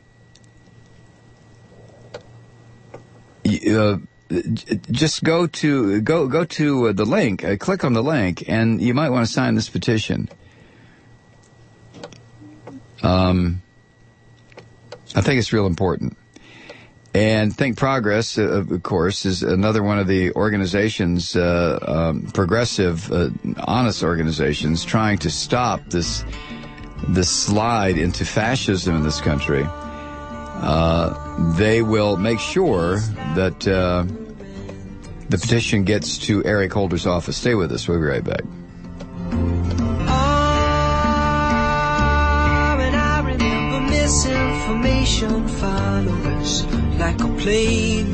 uh, just go to, go, go to the link, uh, click on the link, and you might want to sign this petition. Um, I think it's real important. And Think Progress, uh, of course, is another one of the organizations, uh, um, progressive, uh, honest organizations, trying to stop this this slide into fascism in this country. Uh, they will make sure that uh, the petition gets to Eric Holder's office. Stay with us. We'll be right back. Misinformation follows like a plague.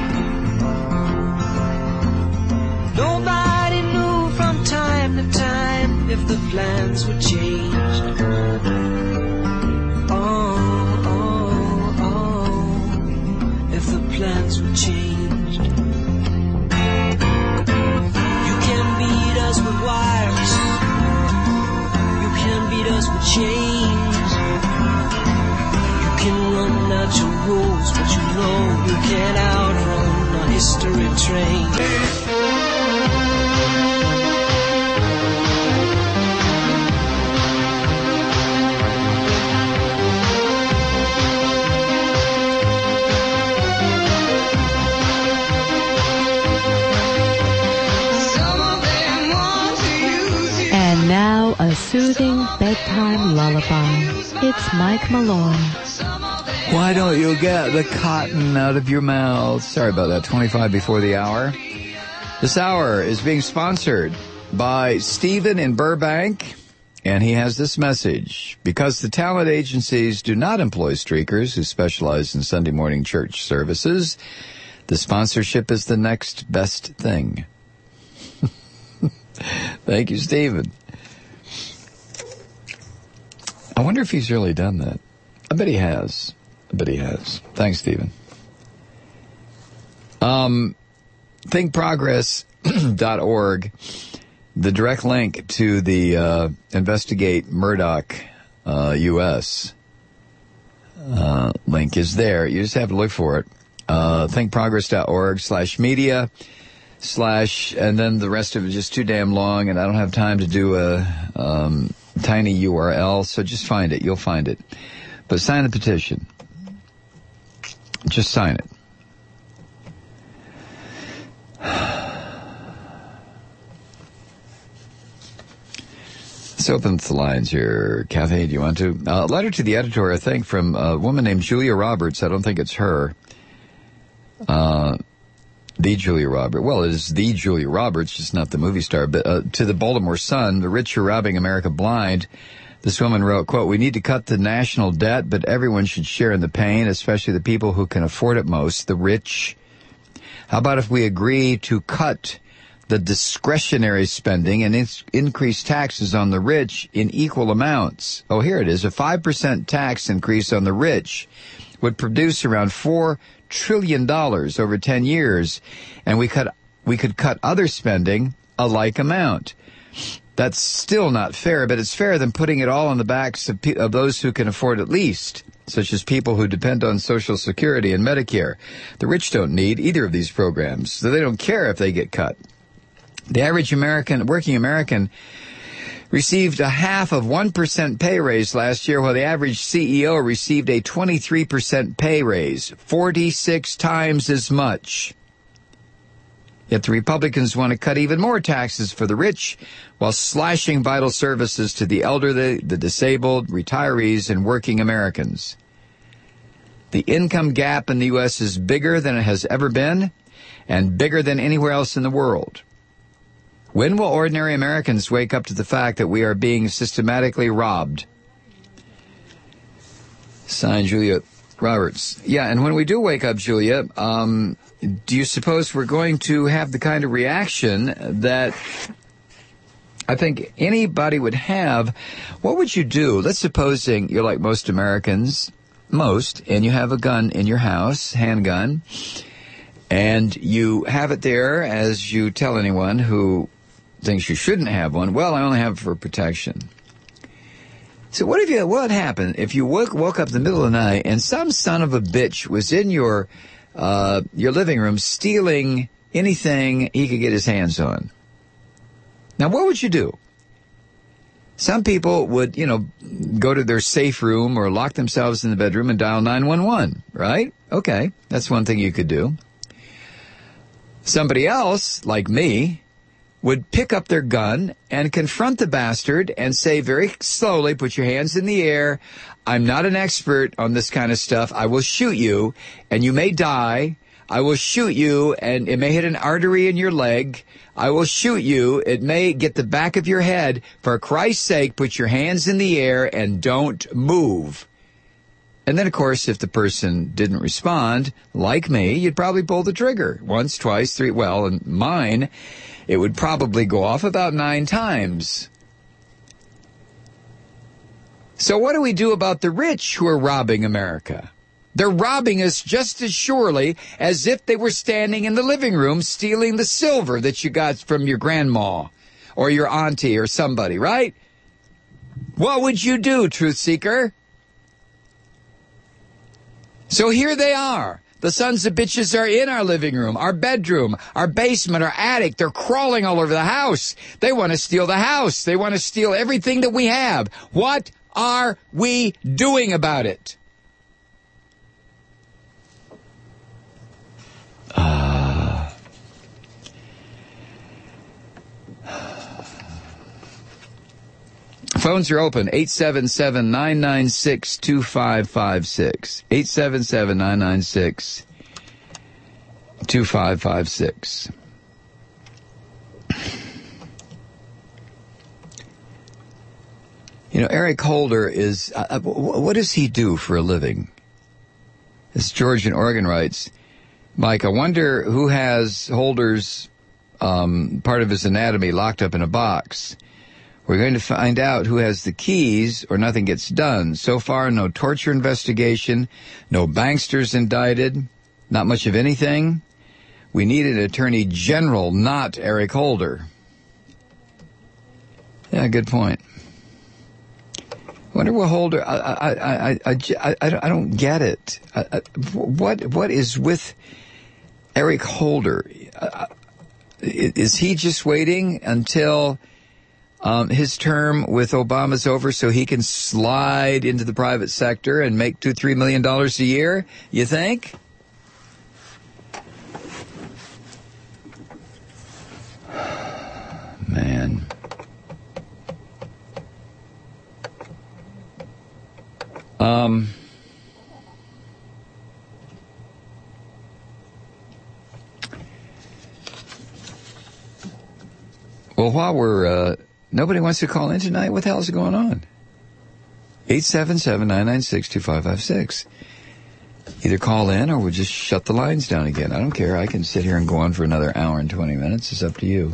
Nobody knew from time to time if the plans were changed. Oh, oh, oh, if the plans were changed. You can beat us with wires. You can beat us with chains. You can run out your rules, but you know you can't outrun a history train. And now a soothing bedtime lullaby. It's Mike Malone. Why don't you get the cotton out of your mouth? Sorry about that. twenty-five before the hour. This hour is being sponsored by Stephen in Burbank, and he has this message. Because the talent agencies do not employ streakers who specialize in Sunday morning church services, the sponsorship is the next best thing. Thank you, Stephen. I wonder if he's really done that. I bet he has. I bet he has. Thanks, Stephen. Um, think progress dot org, the direct link to the uh, Investigate Murdoch uh, U S uh, link is there. You just have to look for it. Uh, think progress dot org slash media slash, and then the rest of it is just too damn long, and I don't have time to do a um, tiny U R L, so just find it. You'll find it. But sign the petition. Just sign it. Let's open the lines here. Kathy, do you want to? Uh, letter to the editor, I think, from a woman named Julia Roberts. I don't think it's her. Uh, the Julia Roberts. Well, it is the Julia Roberts, just not the movie star. But uh, to the Baltimore Sun, the rich are robbing America blind. This woman wrote, quote, "We need to cut the national debt, but everyone should share in the pain, especially the people who can afford it most, the rich. How about if we agree to cut the discretionary spending and in- increase taxes on the rich in equal amounts?" Oh, here it is. A five percent tax increase on the rich would produce around four trillion dollars over ten years, and we could, we could cut other spending a like amount. That's still not fair, but it's fairer than putting it all on the backs of, pe- of those who can afford it least, such as people who depend on Social Security and Medicare. The rich don't need either of these programs, so they don't care if they get cut. The average American, working American, received a half of one percent pay raise last year, while the average C E O received a twenty-three percent pay raise, forty-six times as much. Yet the Republicans want to cut even more taxes for the rich while slashing vital services to the elderly, the disabled, retirees, and working Americans. The income gap in the U S is bigger than it has ever been and bigger than anywhere else in the world. When will ordinary Americans wake up to the fact that we are being systematically robbed? Signed, Julia Roberts. Yeah, and when we do wake up, Julia, um, do you suppose we're going to have the kind of reaction that I think anybody would have? What would you do? Let's supposing you're like most Americans, most, and you have a gun in your house, handgun, and you have it there as you tell anyone who thinks you shouldn't have one. Well, I only have it for protection. So what if you, what happened if you woke, woke up in the middle of the night and some son of a bitch was in your, uh, your living room stealing anything he could get his hands on? Now, what would you do? Some people would, you know, go to their safe room or lock themselves in the bedroom and dial nine one one, right? Okay, that's one thing you could do. Somebody else, like me, would pick up their gun and confront the bastard and say very slowly, put your hands in the air. I'm not an expert on this kind of stuff. I will shoot you, and you may die. I will shoot you, and it may hit an artery in your leg. I will shoot you. It may get the back of your head. For Christ's sake, put your hands in the air and don't move. And then, of course, if the person didn't respond, like me, you'd probably pull the trigger once, twice, three. Well, in mine, it would probably go off about nine times. So what do we do about the rich who are robbing America? They're robbing us just as surely as if they were standing in the living room stealing the silver that you got from your grandma or your auntie or somebody, right? What would you do, truth seeker? So here they are. The sons of bitches are in our living room, our bedroom, our basement, our attic. They're crawling all over the house. They want to steal the house. They want to steal everything that we have. What are we doing about it? Uh, phones are open, eight seven seven, nine nine six, two five five six. eight seven seven, nine nine six, two five five six. You know, Eric Holder is, uh, what does he do for a living? As George in Oregon writes, Mike, I wonder who has Holder's um, part of his anatomy locked up in a box. We're going to find out who has the keys or nothing gets done. So far, no torture investigation, no banksters indicted, not much of anything. We need an attorney general, not Eric Holder. Yeah, good point. Wonder what Holder. I I I I I, I, I don't get it. I, I, what what is with Eric Holder? Uh, is he just waiting until um, his term with Obama's over so he can slide into the private sector and make two three million dollars a year? You think? Man. Um, well, while we're, uh, nobody wants to call in tonight, what the hell is going on? eight seven seven, nine nine six, two five five six. Either call in or we'll just shut the lines down again. I don't care. I can sit here and go on for another hour and twenty minutes. It's up to you.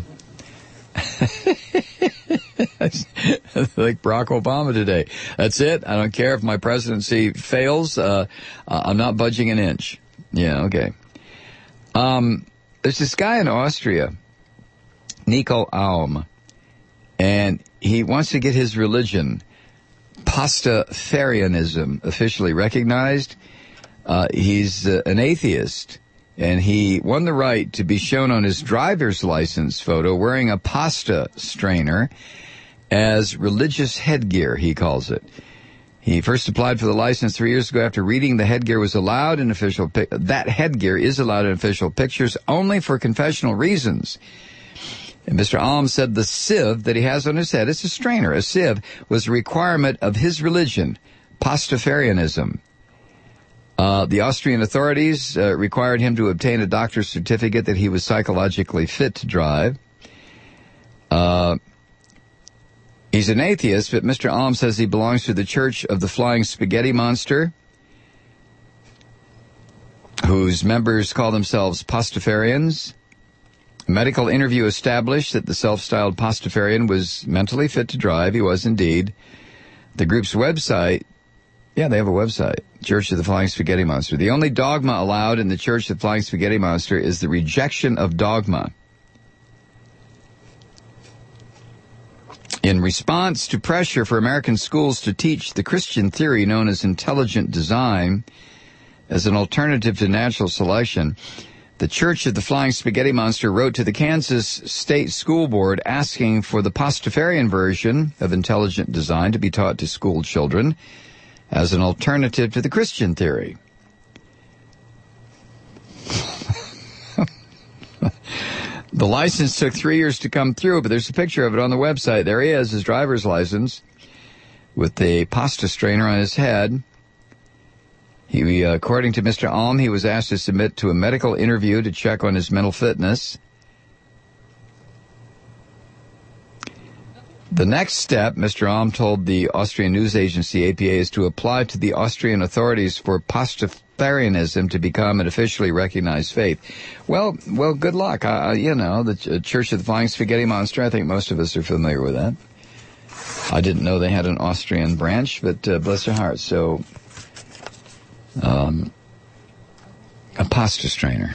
Like Barack Obama today. That's it. I don't care if my presidency fails. Uh, I'm not budging an inch. Yeah, okay. Um, there's this guy in Austria, Nico Alm, and he wants to get his religion, Pastafarianism, officially recognized. Uh, he's uh, an atheist. And he won the right to be shown on his driver's license photo wearing a pasta strainer as religious headgear, he calls it. He first applied for the license three years ago after reading the headgear was allowed in official pic- that headgear is allowed in official pictures only for confessional reasons. And Mister Alm said the sieve that he has on his head, it's a strainer, a sieve, was a requirement of his religion, Pastafarianism. Uh, the Austrian authorities uh, required him to obtain a doctor's certificate that he was psychologically fit to drive. Uh, he's an atheist, but Mister Alm says he belongs to the Church of the Flying Spaghetti Monster, whose members call themselves Pastafarians. A medical interview established that the self-styled Pastafarian was mentally fit to drive. He was indeed. The group's website, yeah, they have a website, Church of the Flying Spaghetti Monster. The only dogma allowed in the Church of the Flying Spaghetti Monster is the rejection of dogma. In response to pressure for American schools to teach the Christian theory known as intelligent design as an alternative to natural selection, the Church of the Flying Spaghetti Monster wrote to the Kansas State School Board asking for the Pastafarian version of intelligent design to be taught to school children as an alternative to the Christian theory. The license took three years to come through, but there's a picture of it on the website. There he is, his driver's license, with the pasta strainer on his head. He, uh, according to Mister Alm, he was asked to submit to a medical interview to check on his mental fitness. The next step, Mister Alm told the Austrian news agency A P A, is to apply to the Austrian authorities for Pastafarianism to become an officially recognized faith. Well, well, good luck. Uh, you know, the Ch- Church of the Flying Spaghetti Monster, I think most of us are familiar with that. I didn't know they had an Austrian branch, but uh, bless their hearts. So, um, a pasta strainer.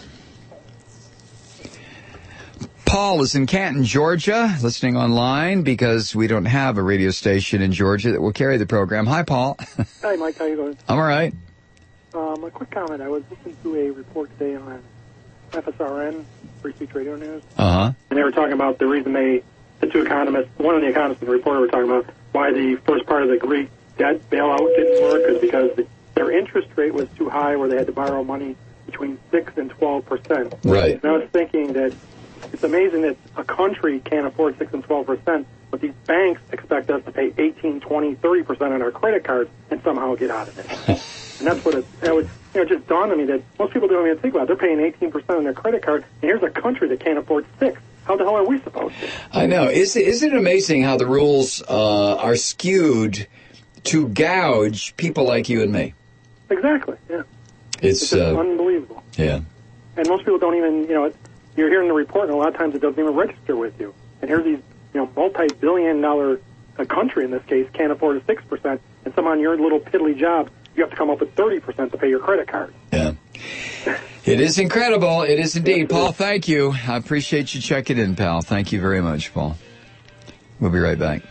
Paul is in Canton, Georgia, listening online because we don't have a radio station in Georgia that will carry the program. Hi, Paul. Hi, Mike. How you doing? I'm all right. Um, a quick comment. I was listening to a report today on F S R N, Free Speech Radio News. Uh-huh. And they were talking about the reason they, the two economists, one of the economists and the reporter were talking about why the first part of the Greek debt bailout didn't work is because the, their interest rate was too high where they had to borrow money between six and twelve percent. Right. And I was thinking that it's amazing that a country can't afford six and twelve percent, but these banks expect us to pay eighteen, twenty, thirty percent on our credit cards and somehow get out of it. And that's what it, it was, you know, just dawned on me that most people don't even think about it. They're paying eighteen percent on their credit card, and here's a country that can't afford six. How the hell are we supposed to? I know. Is, isn't it amazing how the rules uh, are skewed to gouge people like you and me? Exactly, yeah. It's, It's just uh, unbelievable. Yeah. And most people don't even, you know, it, you're hearing the report, and a lot of times it doesn't even register with you. And here's these, you know, multi-billion dollar a country in this case can't afford a six percent, and some on your little piddly job, you have to come up with thirty percent to pay your credit card. Yeah. It is incredible. It is indeed. Paul, thank you. I appreciate you checking in, pal. Thank you very much, Paul. We'll be right back.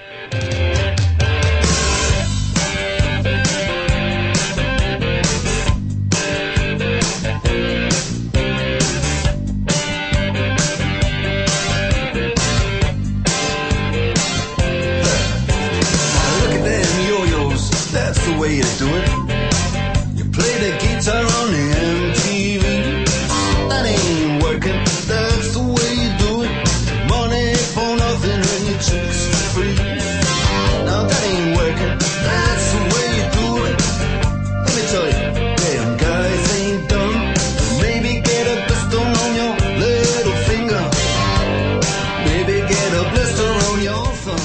That's the way you do it. You play the guitar on the M T V. That ain't working. That's the way you do it. Money for nothing and your chicks for free. Now that ain't working. That's the way you do it. Let me tell you, damn guys ain't dumb. Maybe get a blister on your little finger. Maybe get a blister on your thumb.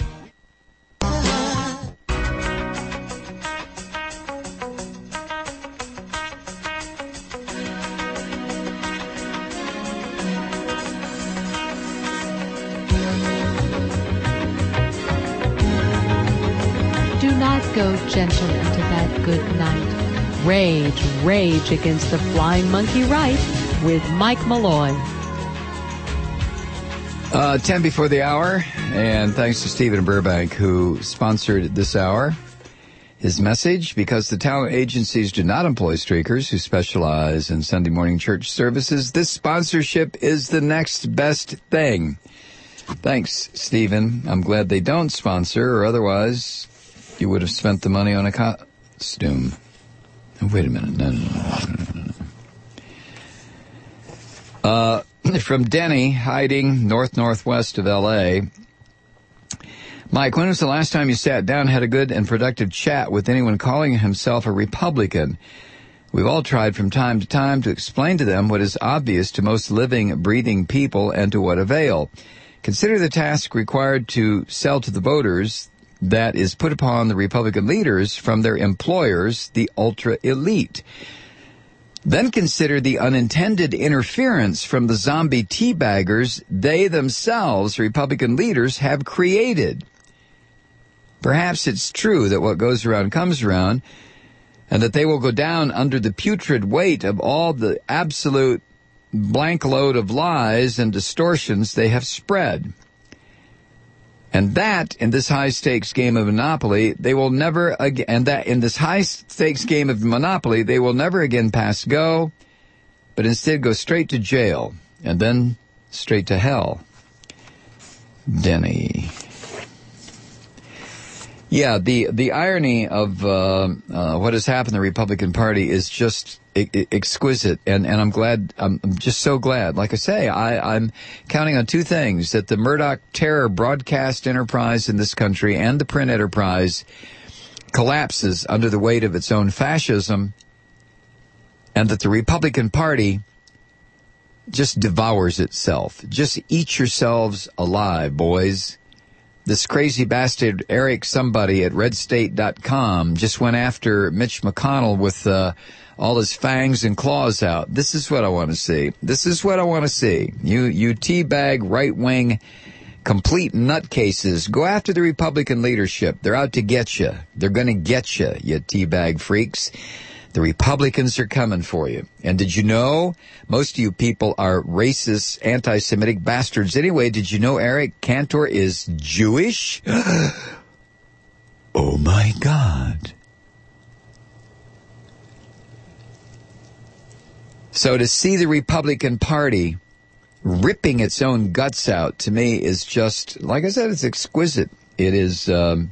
Go gentle into that good night. Rage, rage against the flying monkey right with Mike Malloy. Uh, ten before the hour, and thanks to Stephen Burbank who sponsored this hour. His message, because the talent agencies do not employ streakers who specialize in Sunday morning church services, this sponsorship is the next best thing. Thanks, Stephen. I'm glad they don't sponsor, or otherwise you would have spent the money on a costume. Oh, wait a minute. No, no, no, no, no. Uh, from Denny, hiding north-northwest of L A Mike, when was the last time you sat down and had a good and productive chat with anyone calling himself a Republican? We've all tried from time to time to explain to them what is obvious to most living, breathing people and to what avail. Consider the task required to sell to the voters that is put upon the Republican leaders from their employers, the ultra-elite. Then consider the unintended interference from the zombie teabaggers they themselves, Republican leaders, have created. Perhaps it's true that what goes around comes around, and that they will go down under the putrid weight of all the absolute blank load of lies and distortions they have spread. And that, in this high-stakes game of Monopoly, they will never again, and that in this high-stakes game of Monopoly, they will never again pass go, but instead go straight to jail, and then straight to hell. Denny. Yeah, the, the irony of uh, uh, what has happened in the Republican Party is just I- I- exquisite, and, and I'm glad, I'm, I'm just so glad. Like I say, I, I'm counting on two things, that the Murdoch terror broadcast enterprise in this country and the print enterprise collapses under the weight of its own fascism, and that the Republican Party just devours itself. Just eat yourselves alive, boys. This crazy bastard Eric somebody at red state dot com just went after Mitch McConnell with uh, all his fangs and claws out. This is what I want to see. This is what I want to see. You you teabag right-wing complete nutcases. Go after the Republican leadership. They're out to get you. They're going to get you, you teabag freaks. The Republicans are coming for you. And did you know most of you people are racist, anti-Semitic bastards anyway? Did you know Eric Cantor is Jewish? Oh, my God. So to see the Republican Party ripping its own guts out, to me, is just, like I said, it's exquisite. It is um,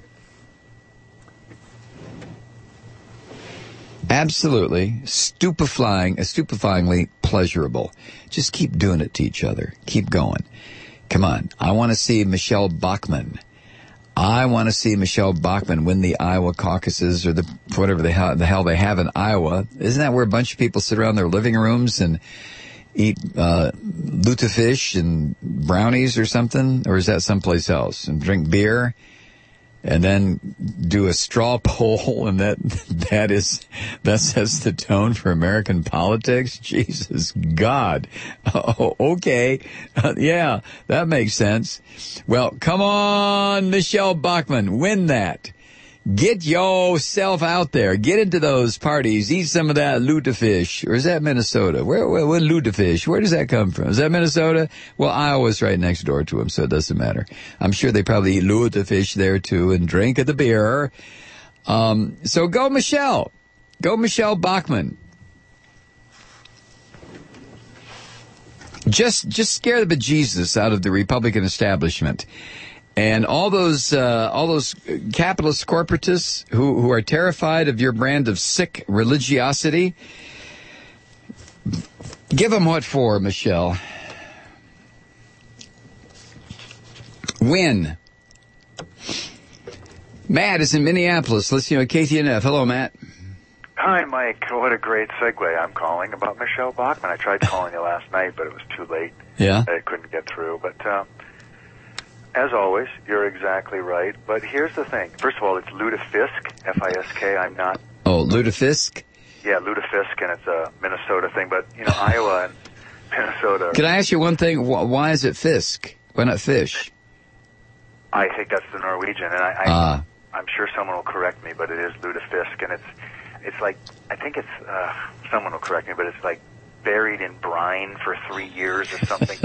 absolutely stupefying, stupefyingly pleasurable. Just keep doing it to each other. Keep going. Come on. I want to see Michelle Bachmann. I want to see Michelle Bachmann win the Iowa caucuses, or the whatever the hell, the hell they have in Iowa. Isn't that where a bunch of people sit around their living rooms and eat uh, lutefish and brownies or something? Or is that someplace else? And drink beer? And then do a straw poll, and that that is that sets the tone for American politics? Jesus God. Oh, okay. Uh, yeah, that makes sense. Well, come on, Michelle Bachmann, win that. Get yourself out there. Get into those parties. Eat some of that lutefish. Or is that Minnesota? Where, where, where lutefish? Where does that come from? Is that Minnesota? Well, Iowa's right next door to them, so it doesn't matter. I'm sure they probably eat lutefish there too and drink of the beer. Um, so go Michelle. Go Michelle Bachmann. Just, just scare the bejesus out of the Republican establishment. And all those, uh, all those capitalist corporatists who, who are terrified of your brand of sick religiosity, give them what for, Michelle. Win. Matt is in Minneapolis, listening to K T N F. Hello, Matt. Hi, Mike. What a great segue. I'm calling about Michelle Bachmann. I tried calling you last night, but it was too late. Yeah. I couldn't get through. But uh, as always, you're exactly right. But here's the thing. First of all, it's lutefisk, F I S K. I'm not. Oh, lutefisk? Yeah, lutefisk, and it's a Minnesota thing. But, you know, Iowa and Minnesota. Can I ask you one thing? Why is it fisk? Why not fish? I think that's the Norwegian, and I, I, Ah. I'm sure someone will correct me, but it is lutefisk, and it's it's like, I think it's, uh, someone will correct me, but it's like buried in brine for three years or something.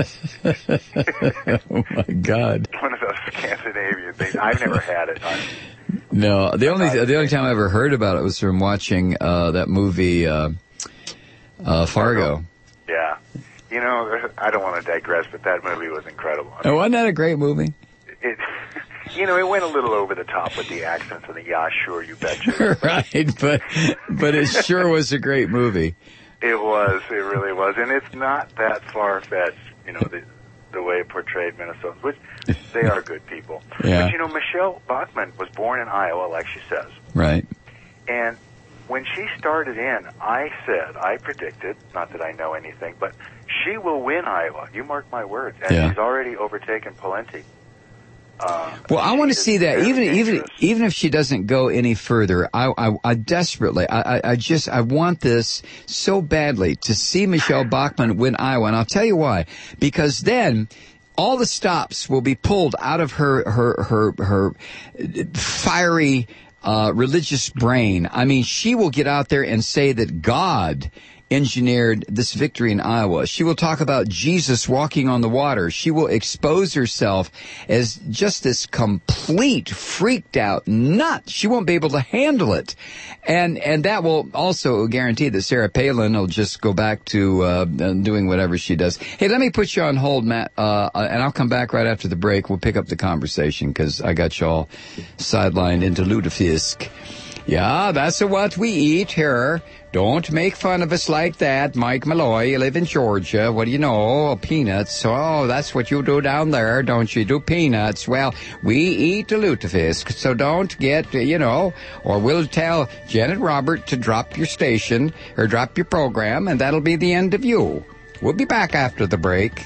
Oh, my God. One of those Scandinavian things. I've never had it. I, No, the only the only time I ever heard about it was from watching uh, that movie uh, uh, Fargo. Yeah. You know, I don't want to digress, but that movie was incredible. I Oh, mean, wasn't that a great movie? it, you know, it went a little over the top with the accents and the yeah, sure, you betcha. Right, but but it sure was a great movie. It was. It really was. And it's not that far-fetched, you know, the, the way it portrayed Minnesotans, which they are good people. Yeah. But, you know, Michelle Bachmann was born in Iowa, like she says. Right. And when she started in, I said, I predicted, not that I know anything, but she will win Iowa. You mark my words. And Yeah. she's already overtaken Pawlenty. Uh, Well, I want to she see is that. very Even even dangerous. even if she doesn't go any further, I I, I desperately, I, I I just I want this so badly to see Michelle Bachmann win Iowa, and I'll tell you why. Because then all the stops will be pulled out of her her her her fiery uh, religious brain. I mean, she will get out there and say that God engineered this victory in Iowa. She will talk about Jesus walking on the water. She will expose herself as just this complete freaked out nut. She won't be able to handle it. And and that will also guarantee that Sarah Palin will just go back to uh, doing whatever she does. Hey, let me put you on hold, Matt, uh, and I'll come back right after the break. We'll pick up the conversation because I got you all sidelined into lutefisk. Yeah, that's what we eat here. Don't make fun of us like that. Mike Malloy, you live in Georgia. What do you know? Peanuts. Oh, that's what you do down there, don't you? Do peanuts. Well, we eat the lutefisk, so don't get, you know, or we'll tell Janet Robert to drop your station or drop your program, and that'll be the end of you. We'll be back after the break.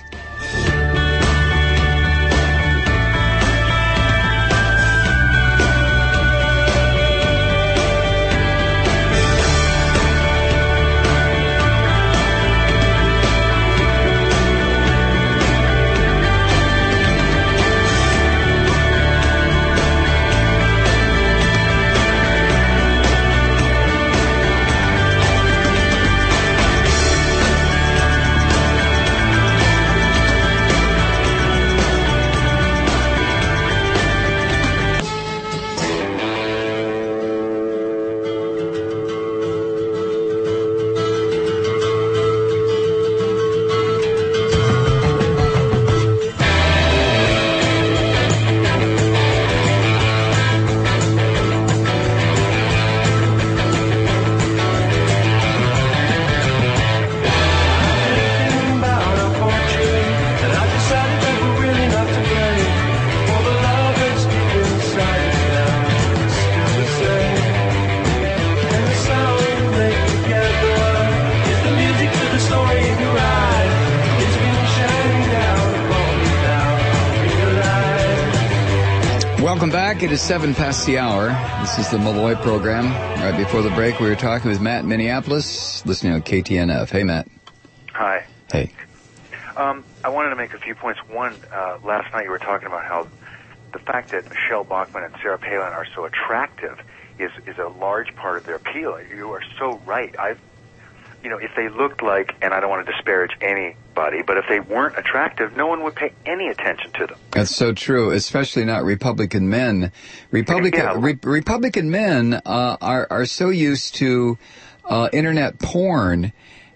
Welcome back. It is seven past the hour. This is the Malloy program. Right before the break, we were talking with Matt in Minneapolis, listening on K T N F. Hey, Matt. Hi. Hey. Um, I wanted to make a few points. One, uh, last night you were talking about how the fact that Michelle Bachmann and Sarah Palin are so attractive is is a large part of their appeal. You are so right. I've, you know, if they looked like, and I don't want to disparage anybody, but if they weren't attractive, no one would pay any attention to them. That's so true, especially not Republican men. Republican Yeah. re- Republican men uh, are are so used to uh, internet porn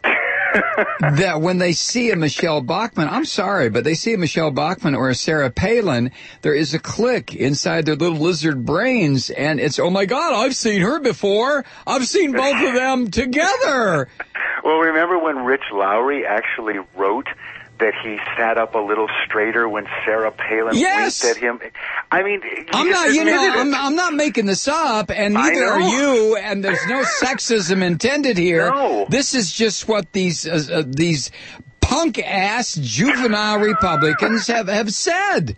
that when they see a Michelle Bachmann, I'm sorry, but they see a Michelle Bachmann or a Sarah Palin, there is a click inside their little lizard brains, and it's, oh my God, I've seen her before. I've seen both of them together. Well, remember when Rich Lowry actually wrote that he sat up a little straighter when Sarah Palin Yes! winked at him? I mean, he I'm just not, you know, admitted it. I'm, I'm not making this up, and I neither are know. you, and there's no sexism intended here. No. This is just what these uh, uh, these punk-ass juvenile Republicans have, have said.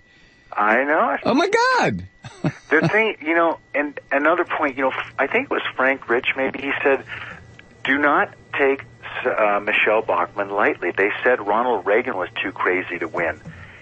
I know. Oh, my God. The thing, you know, and another point, you know, I think it was Frank Rich, maybe he said, do not take uh, Michelle Bachmann lightly. They said Ronald Reagan was too crazy to win.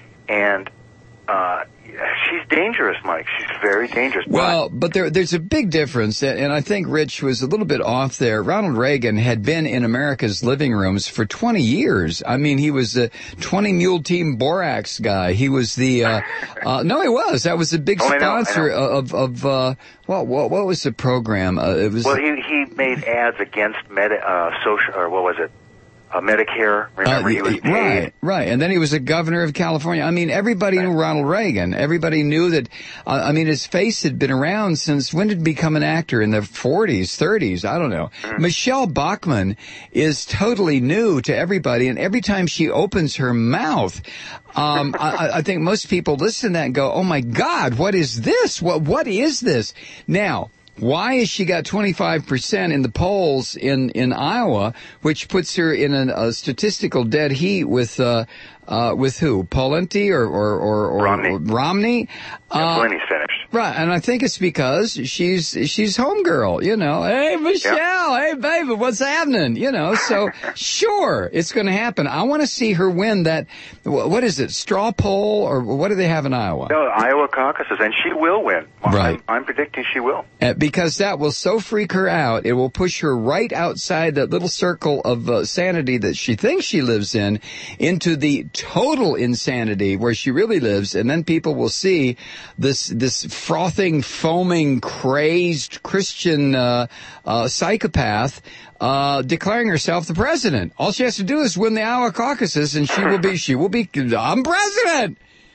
And uh, she's dangerous, Mike. She's very dangerous. Well, but there, there's a big difference, and I think Rich was a little bit off there. Ronald Reagan had been in America's living rooms for twenty years. I mean, he was the twenty Mule Team Borax guy. He was the, uh, uh, no, he was. That was a big Oh, I know, I sponsor know. of, of, uh, what, what, what was the program? Uh, it was, Well, he he made ads against med uh, social, or what was it? Uh, Medicare. Remember, Uh, he was paid. right, right, and then he was a governor of California. I mean, everybody knew Ronald Reagan. Everybody knew that. Uh, I mean, his face had been around since when did he become an actor? In the forties, thirties? I don't know. Mm-hmm. Michelle Bachmann is totally new to everybody, and every time she opens her mouth, um, I, I think most people listen to that and go, "Oh my God, what is this? What what is this?" Now, why has she got twenty-five percent in the polls in, in Iowa, which puts her in an, a statistical dead heat with uh, uh, with who? Pawlenty or or or, or Romney. or Romney? Yeah, Uh, Plenty's finished. Right, and I think it's because she's she's homegirl, you know. Hey, Michelle, hey, baby, what's happening? You know, so sure, it's going to happen. I want to see her win that, wh- what is it, straw poll, or what do they have in Iowa? No, Iowa caucuses, and she will win. Right. I'm, I'm predicting she will. Uh, because that will so freak her out, it will push her right outside that little circle of uh, sanity that she thinks she lives in, into the total insanity where she really lives, and then people will see this this frothing, foaming, crazed Christian uh, uh, psychopath uh, declaring herself the president. All she has to do is win the Iowa caucuses, and she will be she will be I'm president.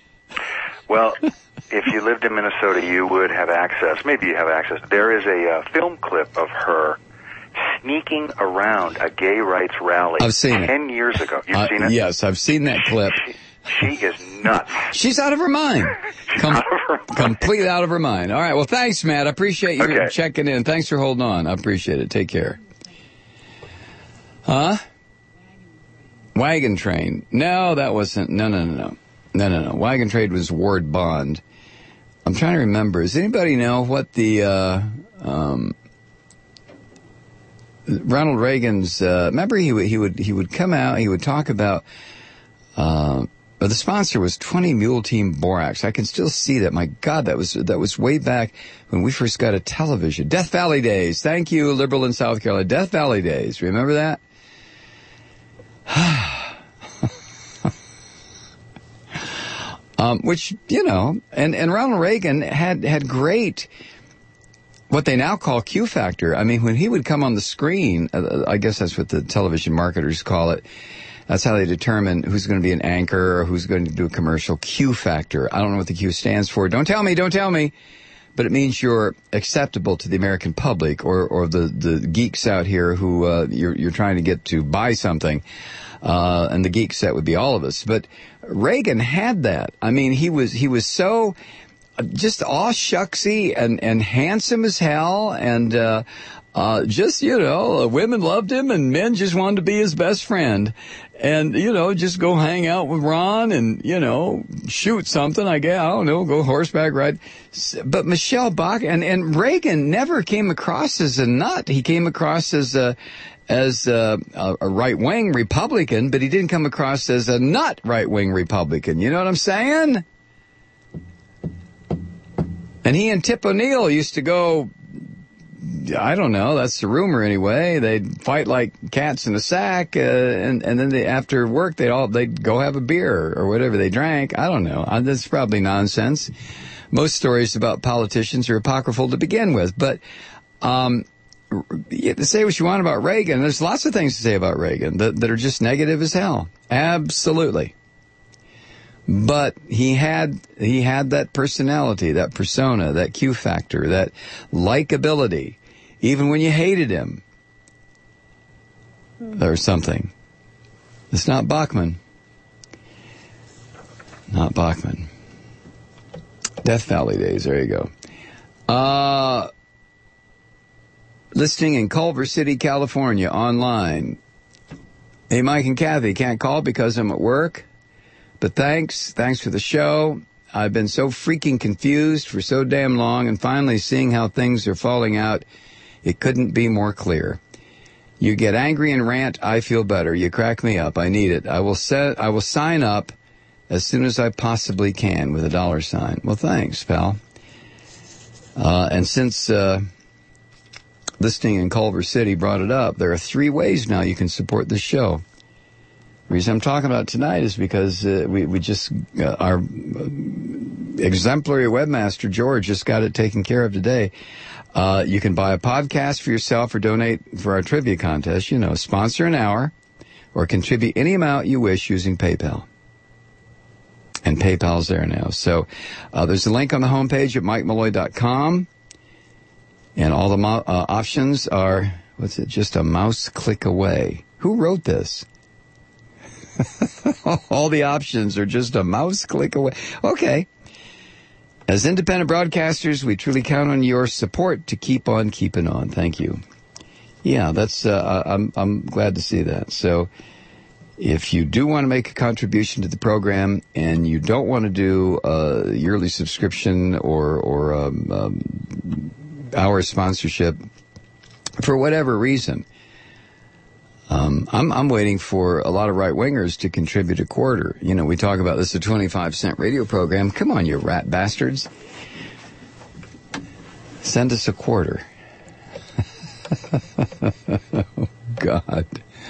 Well, if you lived in Minnesota, you would have access. Maybe you have access. There is a uh, film clip of her sneaking around a gay rights rally. I've seen it. Ten years ago. You've Uh, seen it? Yes, I've seen that clip. She, she is nuts. She's out of her mind. Com- out of her mind. Completely out of her mind. All right. Well, thanks, Matt. I appreciate you Okay. checking in. Thanks for holding on. I appreciate it. Take care. Huh? Wagon Train. No, that wasn't. No, no, no, no. No, no, no. Wagon Train was Ward Bond. I'm trying to remember. Does anybody know what the, uh, um, Ronald Reagan's, uh, remember he would, he would, he would come out, he would talk about, uh, but the sponsor was twenty Mule Team Borax. I can still see that. My God, that was that was way back when we first got a television. Death Valley days. Thank you, liberal in South Carolina. Death Valley days. Remember that? um, which, you know, and, and Ronald Reagan had had great, what they now call Q factor. I mean, when he would come on the screen, uh, I guess that's what the television marketers call it. That's how they determine who's going to be an anchor or who's going to do a commercial. Q factor. I don't know what the Q stands for. Don't tell me, don't tell me. But it means you're acceptable to the American public or, or the, the geeks out here who uh, you're, you're trying to get to buy something. Uh, and the geeks, that would be all of us. But Reagan had that. I mean, he was he was so just aw shucksy and, and handsome as hell, and uh, uh, just, you know, women loved him and men just wanted to be his best friend. And, you know, just go hang out with Ron and, you know, shoot something, I guess. I don't know, go horseback ride. But Michelle Bach and, and Reagan never came across as a nut. He came across as a, as a, a right-wing Republican, but he didn't come across as a nut right-wing Republican. You know what I'm saying? And he and Tip O'Neill used to go, I don't know, that's the rumor anyway. They'd fight like cats in a sack, uh, and, and then they, after work, they'd all, they'd go have a beer or whatever they drank. I don't know. Uh, that's probably nonsense. Most stories about politicians are apocryphal to begin with, but, um, you have to say what you want about Reagan. There's lots of things to say about Reagan that, that are just negative as hell. Absolutely. But he had, he had that personality, that persona, that Q factor, that likability, even when you hated him or something. It's not Bachman. Not Bachman. Death Valley days, there you go. Uh, listening in Culver City, California, online. Hey, Mike and Kathy, can't call because I'm at work. But thanks, thanks for the show. I've been so freaking confused for so damn long, and finally seeing how things are falling out, it couldn't be more clear. You get angry and rant, I feel better. You crack me up. I need it. I will set, I will sign up as soon as I possibly can with a dollar sign. Well, thanks, pal. Uh, and since uh, listening in Culver City brought it up, there are three ways now you can support the show. The reason I'm talking about it tonight is because uh, we, we just, uh, our exemplary webmaster, George, just got it taken care of today. Uh, you can buy a podcast for yourself or donate for our trivia contest. You know, sponsor an hour or contribute any amount you wish using PayPal. And PayPal's there now. So uh, there's a link on the homepage at mike malloy dot com. And all the mo- uh, options are, what's it, just a mouse click away. Who wrote this? All the options are just a mouse click away. Okay. As independent broadcasters, we truly count on your support to keep on keeping on. Thank you. Yeah, that's, uh, I'm, I'm glad to see that. So if you do want to make a contribution to the program and you don't want to do a yearly subscription or, or, um, um, our sponsorship for whatever reason, Um, I'm, I'm waiting for a lot of right-wingers to contribute a quarter. You know, we talk about this, a twenty-five cent radio program. Come on, you rat bastards. Send us a quarter. Oh, God.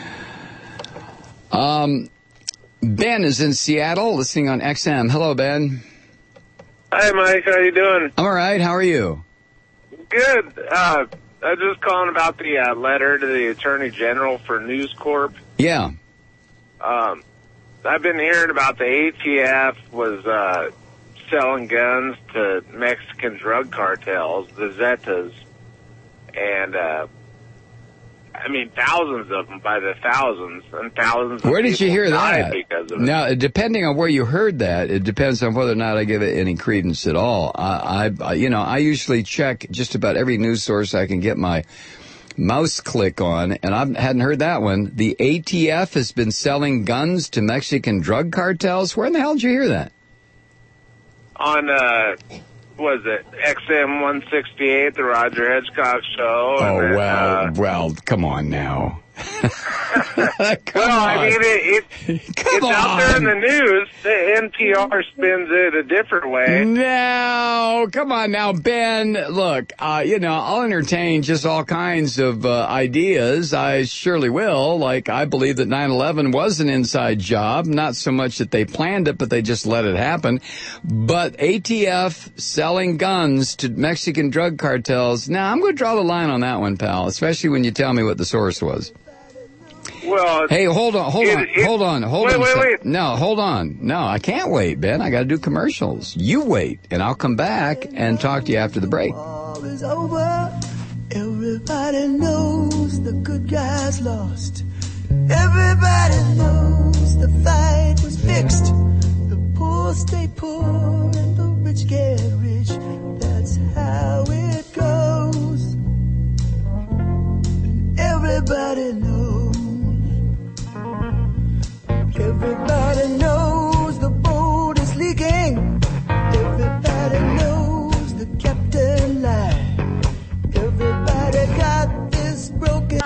Um, Ben is in Seattle, listening on X M. Hello, Ben. Hi, Mike. How you doing? I'm all right. How are you? Good. Uh, I was just calling about the uh, letter to the Attorney General for News Corp. Yeah. Um, I've been hearing about the A T F was uh, selling guns to Mexican drug cartels, the Zetas, and uh, I mean thousands of them by the thousands and thousands. Where of did you hear that? Because of now, it. depending on where you heard that, it depends on whether or not I give it any credence at all. I, I, you know, I usually check just about every news source I can get my mouse click on, and I hadn't heard that one. The A T F has been selling guns to Mexican drug cartels. Where in the hell did you hear that? On uh, was it X M one sixty-eight, the Roger Hedgecock show? Oh, and then, well, uh, well, come on now. Come well, on. I mean, it, it, Come it's on. out there in the news. The N P R spins it a different way. No, come on now, Ben. Look, uh, you know, I'll entertain just all kinds of uh, ideas. I surely will. Like, I believe that nine eleven was an inside job. Not so much that they planned it, but they just let it happen. But A T F selling guns to Mexican drug cartels, now I'm going to draw the line on that one, pal, especially when you tell me what the source was. Well, Hey, hold on, hold it- on, it- hold on, hold wait, on. a wait, sec. wait. No, hold on. No, I can't wait, Ben. I got to do commercials. You wait, and I'll come back and talk to you after the break. War is over. Everybody knows the good guys lost. Everybody knows the fight was fixed. The poor stay poor and the rich get rich. That's how it goes. And everybody knows. Everybody knows the boat is leaking. Everybody knows the captain lied. Everybody got this broken.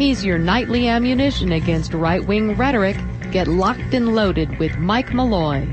He's your nightly ammunition against right-wing rhetoric. Get locked and loaded with Mike Malloy.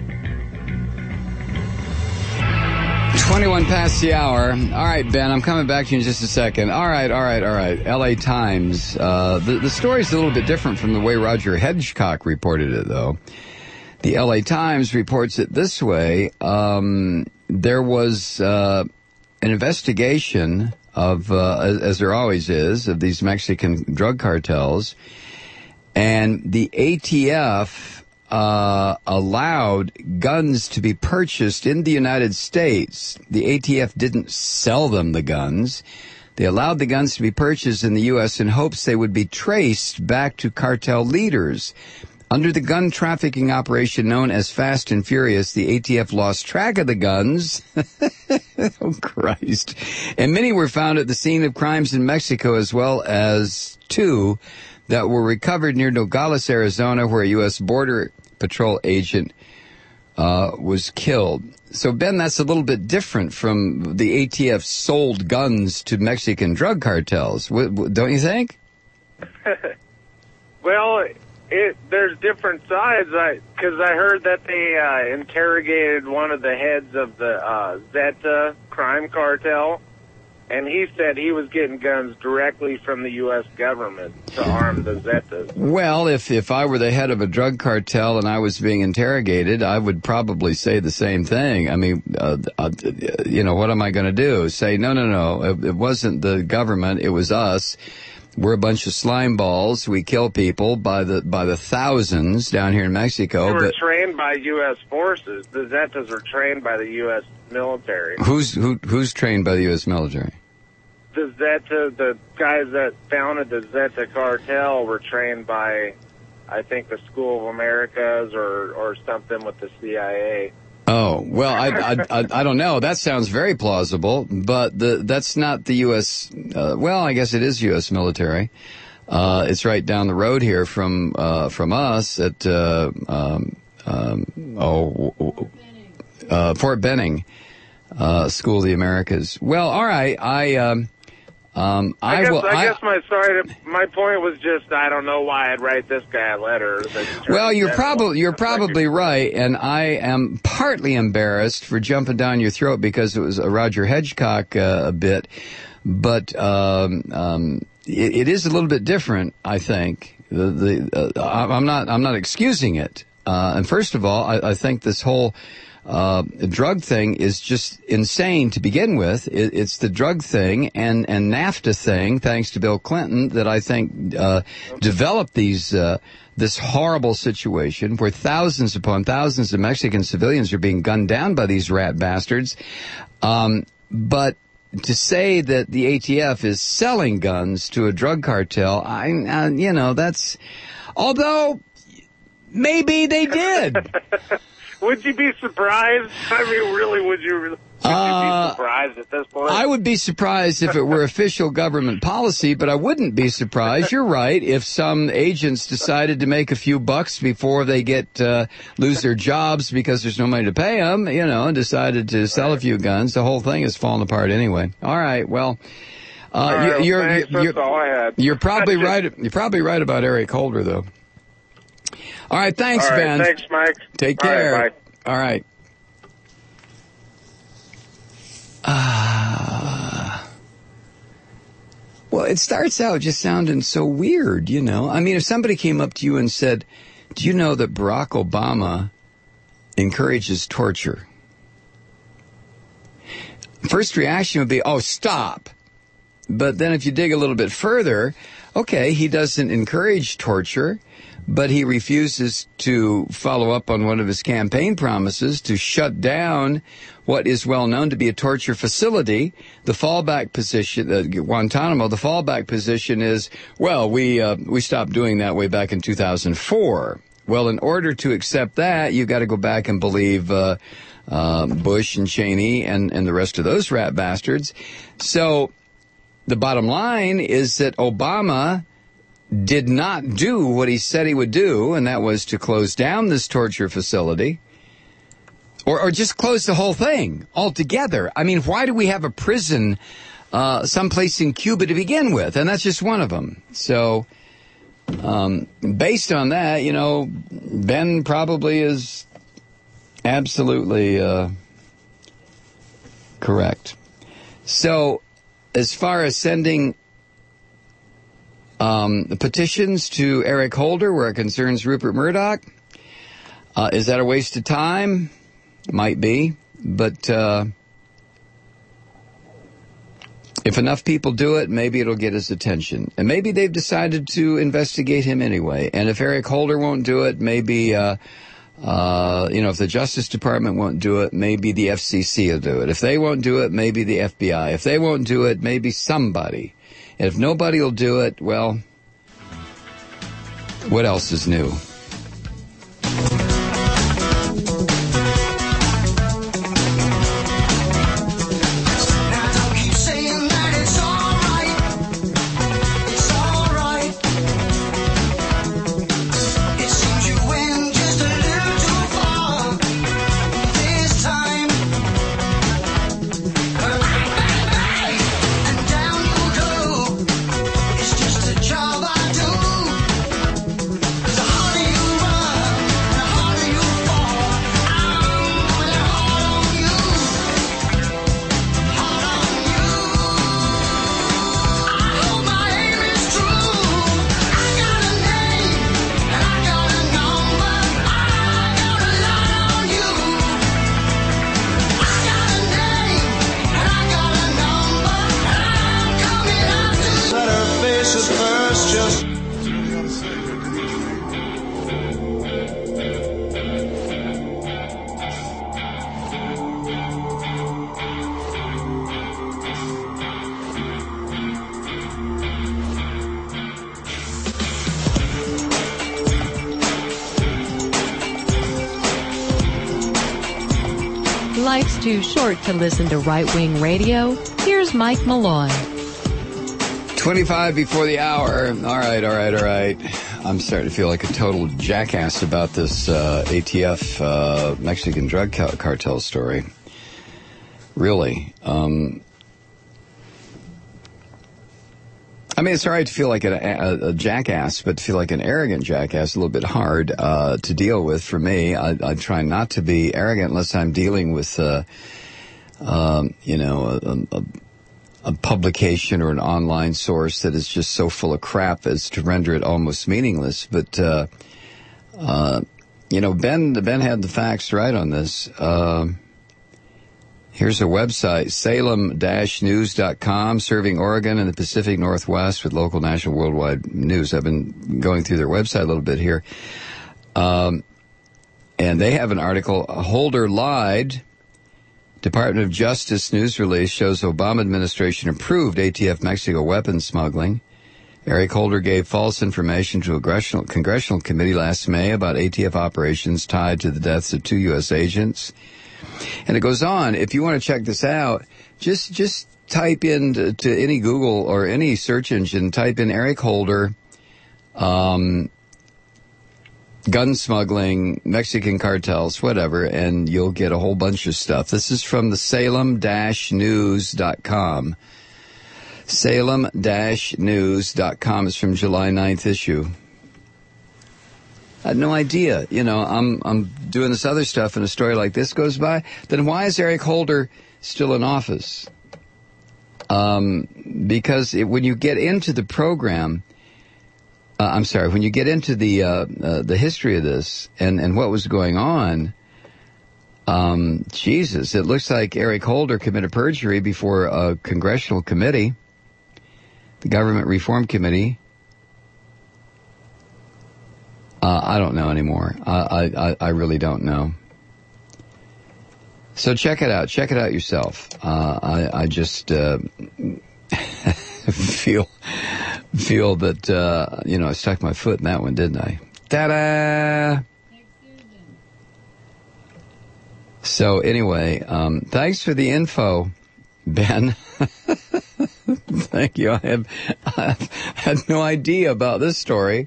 twenty-one past the hour. All right, Ben, I'm coming back to you in just a second. All right, all right, all right. L A Times. Uh, the, the story's a little bit different from the way Roger Hedgecock reported it, though. The L A Times reports it this way. Um, there was uh, an investigation of, uh, as, as there always is, of these Mexican drug cartels. And the A T F uh, allowed guns to be purchased in the United States. The A T F didn't sell them the guns. They allowed the guns to be purchased in the U S in hopes they would be traced back to cartel leaders. Under the gun trafficking operation known as Fast and Furious, the A T F lost track of the guns. Oh, Christ. And many were found at the scene of crimes in Mexico, as well as two that were recovered near Nogales, Arizona, where a U S Border Patrol agent uh, was killed. So, Ben, that's a little bit different from the A T F sold guns to Mexican drug cartels, w- w- don't you think? Well, it, there's different sides, because I, I heard that they uh, interrogated one of the heads of the uh, Zeta crime cartel, and he said he was getting guns directly from the U S government to arm the Zetas. Well, if, if I were the head of a drug cartel and I was being interrogated, I would probably say the same thing. I mean, uh, uh, you know, what am I going to do? Say, no, no, no, it, it wasn't the government, it was us. We're a bunch of slime balls. We kill people by the by the thousands down here in Mexico. They were but trained by U S forces. The Zetas were trained by the U S military. Who's who? Who's trained by the U S military? The Zeta, the guys that founded the Zeta cartel were trained by, I think, the School of Americas or or something with the C I A. Oh, well, I, I, I, I don't know. That sounds very plausible, but the, that's not the U S, uh, well, I guess it is U S military. Uh, it's right down the road here from, uh, from us at, uh, um, um, oh, uh, Fort Benning, uh, School of the Americas. Well, all right. I, um, Um, I, I guess, will. I, I guess my sorry. To, my point was just I don't know why I'd write this guy a letter. Well, you're probably you're probably right, and I am partly embarrassed for jumping down your throat because it was a Roger Hedgecock uh, a bit, but um, um, it, it is a little bit different. I think the the uh, I'm not I'm not excusing it. Uh, and first of all, I, I think this whole Uh, drug thing is just insane to begin with. It, it's the drug thing and, and NAFTA thing, thanks to Bill Clinton, that I think uh, developed these uh, this horrible situation where thousands upon thousands of Mexican civilians are being gunned down by these rat bastards. Um, but to say that the A T F is selling guns to a drug cartel, I, uh, you know, that's, although maybe they did. Would you be surprised? I mean, really, would you, would you uh, be surprised at this point? I would be surprised if it were official government policy, but I wouldn't be surprised. You're right. If some agents decided to make a few bucks before they get uh, lose their jobs because there's no money to pay them, you know, and decided to sell a few guns, the whole thing is falling apart anyway. All right. Well, uh, all right, you're well, thanks, you're, you're, that's all I had. you're probably right. You're probably right about Eric Holder, though. All right, thanks, All right, Ben. thanks, Mike. Take All care. right, bye. All right. Uh, well, it starts out just sounding so weird, you know. I mean, if somebody came up to you and said, do you know that Barack Obama encourages torture? First reaction would be, oh, stop. But then if you dig a little bit further, okay, he doesn't encourage torture, but he refuses to follow up on one of his campaign promises to shut down what is well known to be a torture facility. The fallback position, uh, Guantanamo, the fallback position is, well, we uh, we stopped doing that way back in two thousand four. Well, in order to accept that, you've got to go back and believe uh, uh, Bush and Cheney and, and the rest of those rat bastards. So the bottom line is that Obama did not do what he said he would do, and that was to close down this torture facility, or, or just close the whole thing altogether. I mean, why do we have a prison uh, someplace in Cuba to begin with? And that's just one of them. So Um, based on that, you know, Ben probably is absolutely uh, correct. So, as far as sending um, petitions to Eric Holder where it concerns Rupert Murdoch, uh, is that a waste of time? Might be, but uh, if enough people do it, maybe it'll get his attention. And maybe they've decided to investigate him anyway. And if Eric Holder won't do it, maybe, uh, uh, you know, if the Justice Department won't do it, maybe the F C C will do it. If they won't do it, maybe the F B I. If they won't do it, maybe somebody. And if nobody will do it, well, what else is new? Life's too short to listen to right-wing radio. Here's Mike Malloy. twenty-five before the hour. All right, all right, all right. I'm starting to feel like a total jackass about this uh, A T F uh, Mexican drug ca- cartel story. Really. Um, I mean, it's all right to feel like a, a, a jackass, but to feel like an arrogant jackass is a little bit hard uh, to deal with for me. I, I try not to be arrogant unless I'm dealing with, uh, um, you know, a, a, a publication or an online source that is just so full of crap as to render it almost meaningless. But, uh, uh, you know, Ben, Ben had the facts right on this. Uh, Here's a website, salem dash news dot com, serving Oregon and the Pacific Northwest with local, national, worldwide news. I've been going through their website a little bit here. Um, and they have an article, Holder lied. Department of Justice news release shows Obama administration approved A T F Mexico weapons smuggling. Eric Holder gave false information to a congressional, congressional committee last May about A T F operations tied to the deaths of two U S agents. And it goes on. If you want to check this out, just just type in to, to any Google or any search engine, type in Eric Holder, um, gun smuggling, Mexican cartels, whatever, and you'll get a whole bunch of stuff. This is from the salem dash news dot com. salem dash news dot com is from July ninth issue. I had no idea. You know, I'm I'm doing this other stuff and a story like this goes by. Then why is Eric Holder still in office? Um, because it, when you get into the program, uh, I'm sorry, when you get into the uh, uh, the history of this and, and what was going on, um, Jesus, it looks like Eric Holder committed perjury before a congressional committee, the Government Reform Committee. Uh, I don't know anymore. I, I, I really don't know. So check it out. Check it out yourself. Uh, I, I just uh, feel feel that, uh, you know, I stuck my foot in that one, didn't I? Ta-da! So anyway, um, thanks for the info, Ben. Thank you. I have, I had no idea about this story.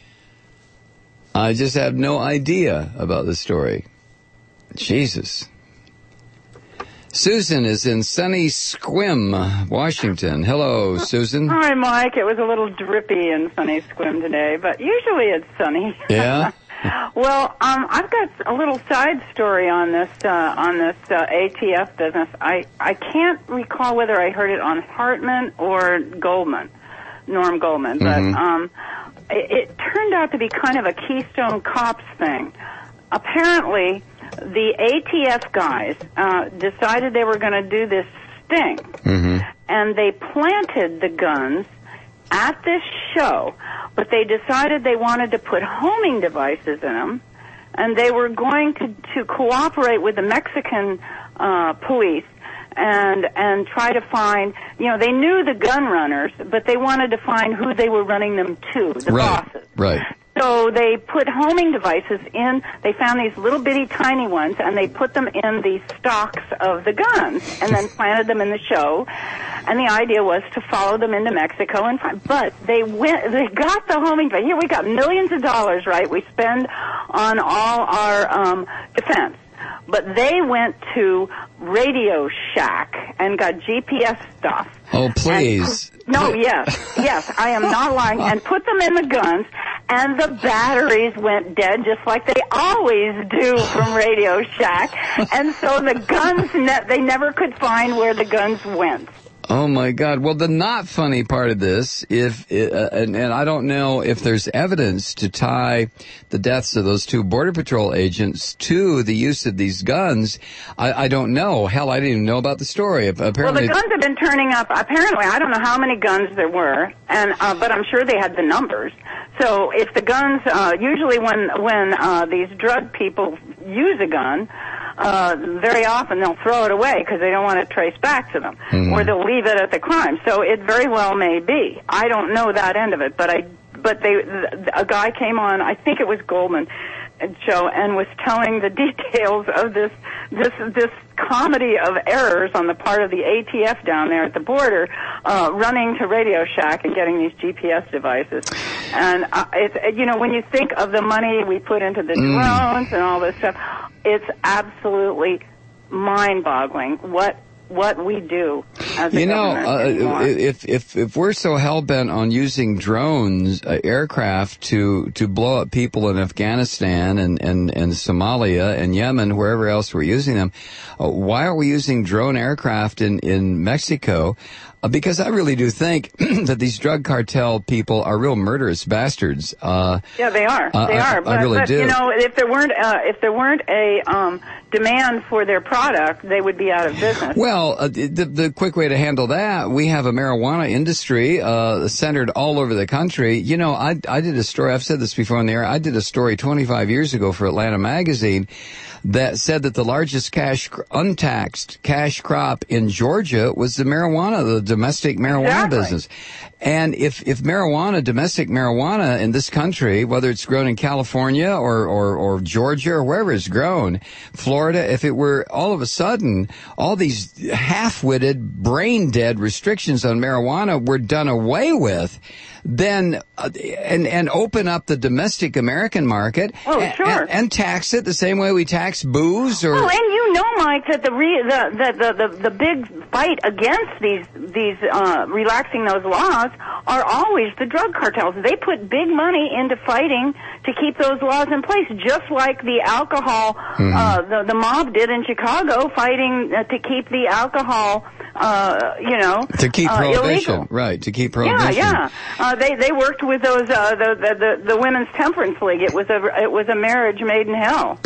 I just have no idea about the story. Jesus. Susan is in sunny Sequim, Washington. Hello, Susan. Hi, Mike. It was a little drippy in sunny Sequim today, but usually it's sunny. Yeah? Well, um, I've got a little side story on this uh, on this uh, A T F business. I, I can't recall whether I heard it on Hartman or Goldman, Norm Goldman, but Mhm. um, it, it turned out to be kind of a Keystone Cops thing. Apparently, the A T F guys uh, decided they were going to do this sting, Mm-hmm. and they planted the guns at this show, but they decided they wanted to put homing devices in them, and they were going to, to cooperate with the Mexican uh, police and and try to find, you know, they knew the gun runners, but they wanted to find who they were running them to, the Right, bosses. right. So they put homing devices in, they found these little bitty tiny ones, and they put them in the stocks of the guns, and then planted them in the show. And the idea was to follow them into Mexico and find, but they went, they got the homing device. Here we got millions of dollars, right, we spend on all our um, defense. But they went to Radio Shack and got G P S stuff. Oh, please. And, no, yes, yes, I am not lying. And put them in the guns, and the batteries went dead just like they always do from Radio Shack. And so the guns, ne- they never could find where the guns went. Oh my God! Well, the not funny part of this, if uh, and, and I don't know if there's evidence to tie the deaths of those two Border Patrol agents to the use of these guns. I, I don't know. Hell, I didn't even know about the story. Apparently, well, the guns have been turning up. Apparently, I don't know how many guns there were, and uh, but I'm sure they had the numbers. So if the guns, uh, usually when when uh, these drug people use a gun. Uh, very often they'll throw it away because they don't want it traced back to them, Mhm. or they'll leave it at the crime. So it very well may be. I don't know that end of it, but I, but they, a guy came on, I think it was Goldman show, and was telling the details of this, this, this comedy of errors on the part of the A T F down there at the border, uh, running to Radio Shack and getting these G P S devices. And uh, it's, you know, when you think of the money we put into the Mm. drones and all this stuff, it's absolutely mind-boggling what what we do as a You know, government uh, anymore. if if if we're so hell bent on using drones, uh, aircraft to to blow up people in Afghanistan and and and Somalia and Yemen, wherever else we're using them, uh, why are we using drone aircraft in in Mexico? Uh, because I really do think that these drug cartel people are real murderous bastards. Uh, Yeah, they are. Uh, they I- are. I But, really but do. you know, if there weren't uh, if there weren't a um, demand for their product, they would be out of business. Well, uh, the, the quick way to handle that, we have a marijuana industry uh, centered all over the country. You know, I, I did a story, I've said this before on the air, I did a story twenty-five years ago for Atlanta Magazine that said that the largest cash, untaxed cash crop in Georgia was the marijuana, the domestic marijuana Exactly. business. And if, if marijuana, domestic marijuana in this country, whether it's grown in California or, or, or Georgia or wherever it's grown, Florida, if it were all of a sudden, all these half-witted, brain-dead restrictions on marijuana were done away with, then, uh, and, and open up the domestic American market Oh, and, sure. and, and tax it the same way we tax booze or... Oh, and you know, Mike, that the re- the, the, the, the the big fight against these these uh, relaxing those laws are always the drug cartels. They put big money into fighting to keep those laws in place, just like the alcohol Mm-hmm. uh, the the mob did in Chicago, fighting uh, to keep the alcohol, uh, you know, To keep uh, prohibition, illegal. right, to keep prohibition. Yeah, yeah. Uh, they they worked with those uh, the, the the the Women's Temperance League. It was a it was a marriage made in hell.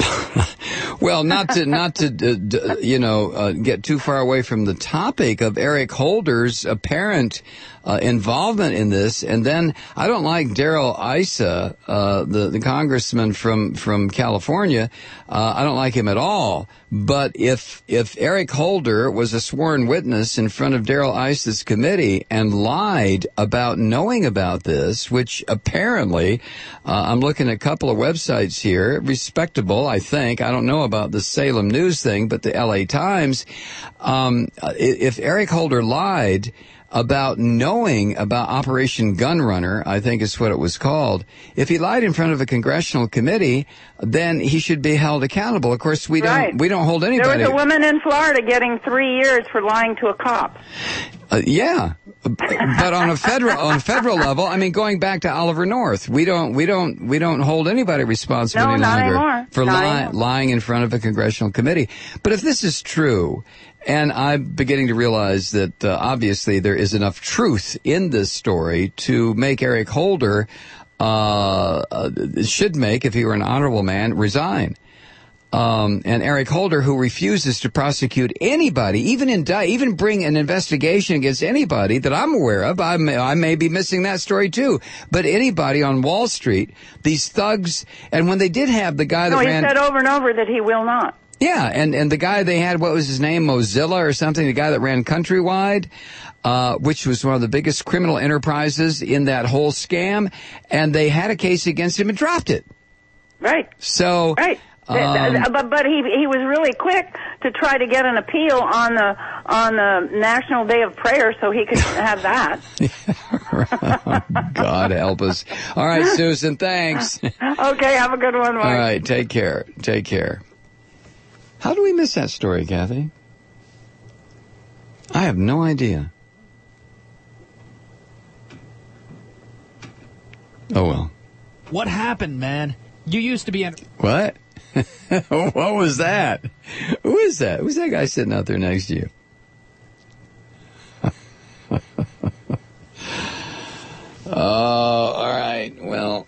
Well, not to not to uh, d- you know uh, get too far away from the topic of Eric Holder's apparent uh, involvement in this, and then I don't like Darrell Issa, uh, the the congressman from from California. Uh, I don't like him at all. But if if Eric Holder was a sworn witness in front of Darrell Issa's committee and lied about knowing about this, which apparently uh, I'm looking at a couple of websites here, respectable, I think. I don't know about the Salem News thing, but the L A Times. Um, if Eric Holder lied, about knowing about Operation Gunrunner, I think is what it was called. If he lied in front of a congressional committee, then he should be held accountable. Of course, we Right. don't we don't hold anybody. There was a woman in Florida getting three years for lying to a cop. Uh, yeah, but on a federal on a federal level, I mean, going back to Oliver North, we don't we don't we don't hold anybody responsible No, any not longer anymore. for Not ly- anymore. lying in front of a congressional committee. But if this is true, and I'm beginning to realize that uh, obviously there is enough truth in this story to make Eric Holder uh, uh, should make, if he were an honorable man, resign. Um, and Eric Holder, who refuses to prosecute anybody, even indict, even bring an investigation against anybody that I'm aware of. I may, I may be missing that story too. But anybody on Wall Street, these thugs, and when they did have the guy that No, he ran, said over and over that he will not. yeah, and and the guy they had, what was his name, Mozilla or something, the guy that ran Countrywide, uh, which was one of the biggest criminal enterprises in that whole scam, and they had a case against him and dropped it. Right. So. Right. Um, but but he he was really quick to try to get an appeal on the on the National Day of Prayer so he could have that. God help us. All right, Susan, thanks. Okay, have a good one, Mike. All right, take care. Take care. How do we miss that story, Kathy? I have no idea. Oh, well. What happened, man? You used to be in... What? What was that? Who is that? Who's that guy sitting out there next to you? Oh, all right. Well,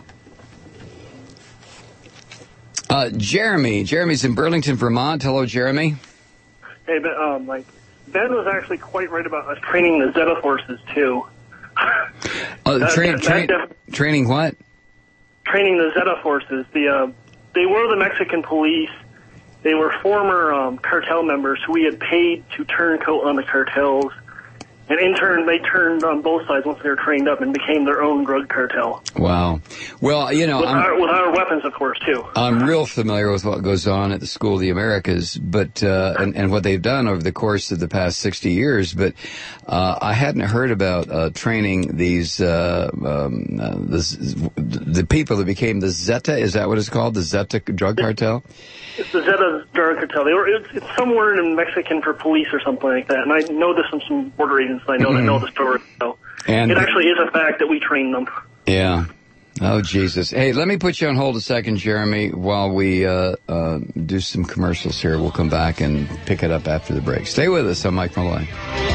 uh, Jeremy. Jeremy's in Burlington, Vermont. Hello, Jeremy. Hey, Ben, um, Mike. Ben was actually quite right about us training the Zeta forces too. Uh, That- train, that- train, that def- training what? training the Zeta forces. The uh, they were the Mexican police. They were former um, cartel members who we had paid to turncoat on the cartels. And in turn, they turned on both sides once they were trained up and became their own drug cartel. Wow. Well, you know, With, I'm, our, with our weapons, of course, too. I'm real familiar with what goes on at the School of the Americas, but uh, and, and what they've done over the course of the past sixty years. But uh, I hadn't heard about uh, training these uh, um, uh, the, the people that became the Zeta. Is that what it's called? The Zeta drug cartel? It's the Zeta drug cartel. They were, it's, it's some word in Mexican for police or something like that. And I know this from some border agents. I know that know the story. So And- it actually is a fact that we train them. Yeah. Oh, Jesus. Hey, let me put you on hold a second, Jeremy, while we uh, uh, do some commercials here. We'll come back and pick it up after the break. Stay with us. I'm Mike Malloy.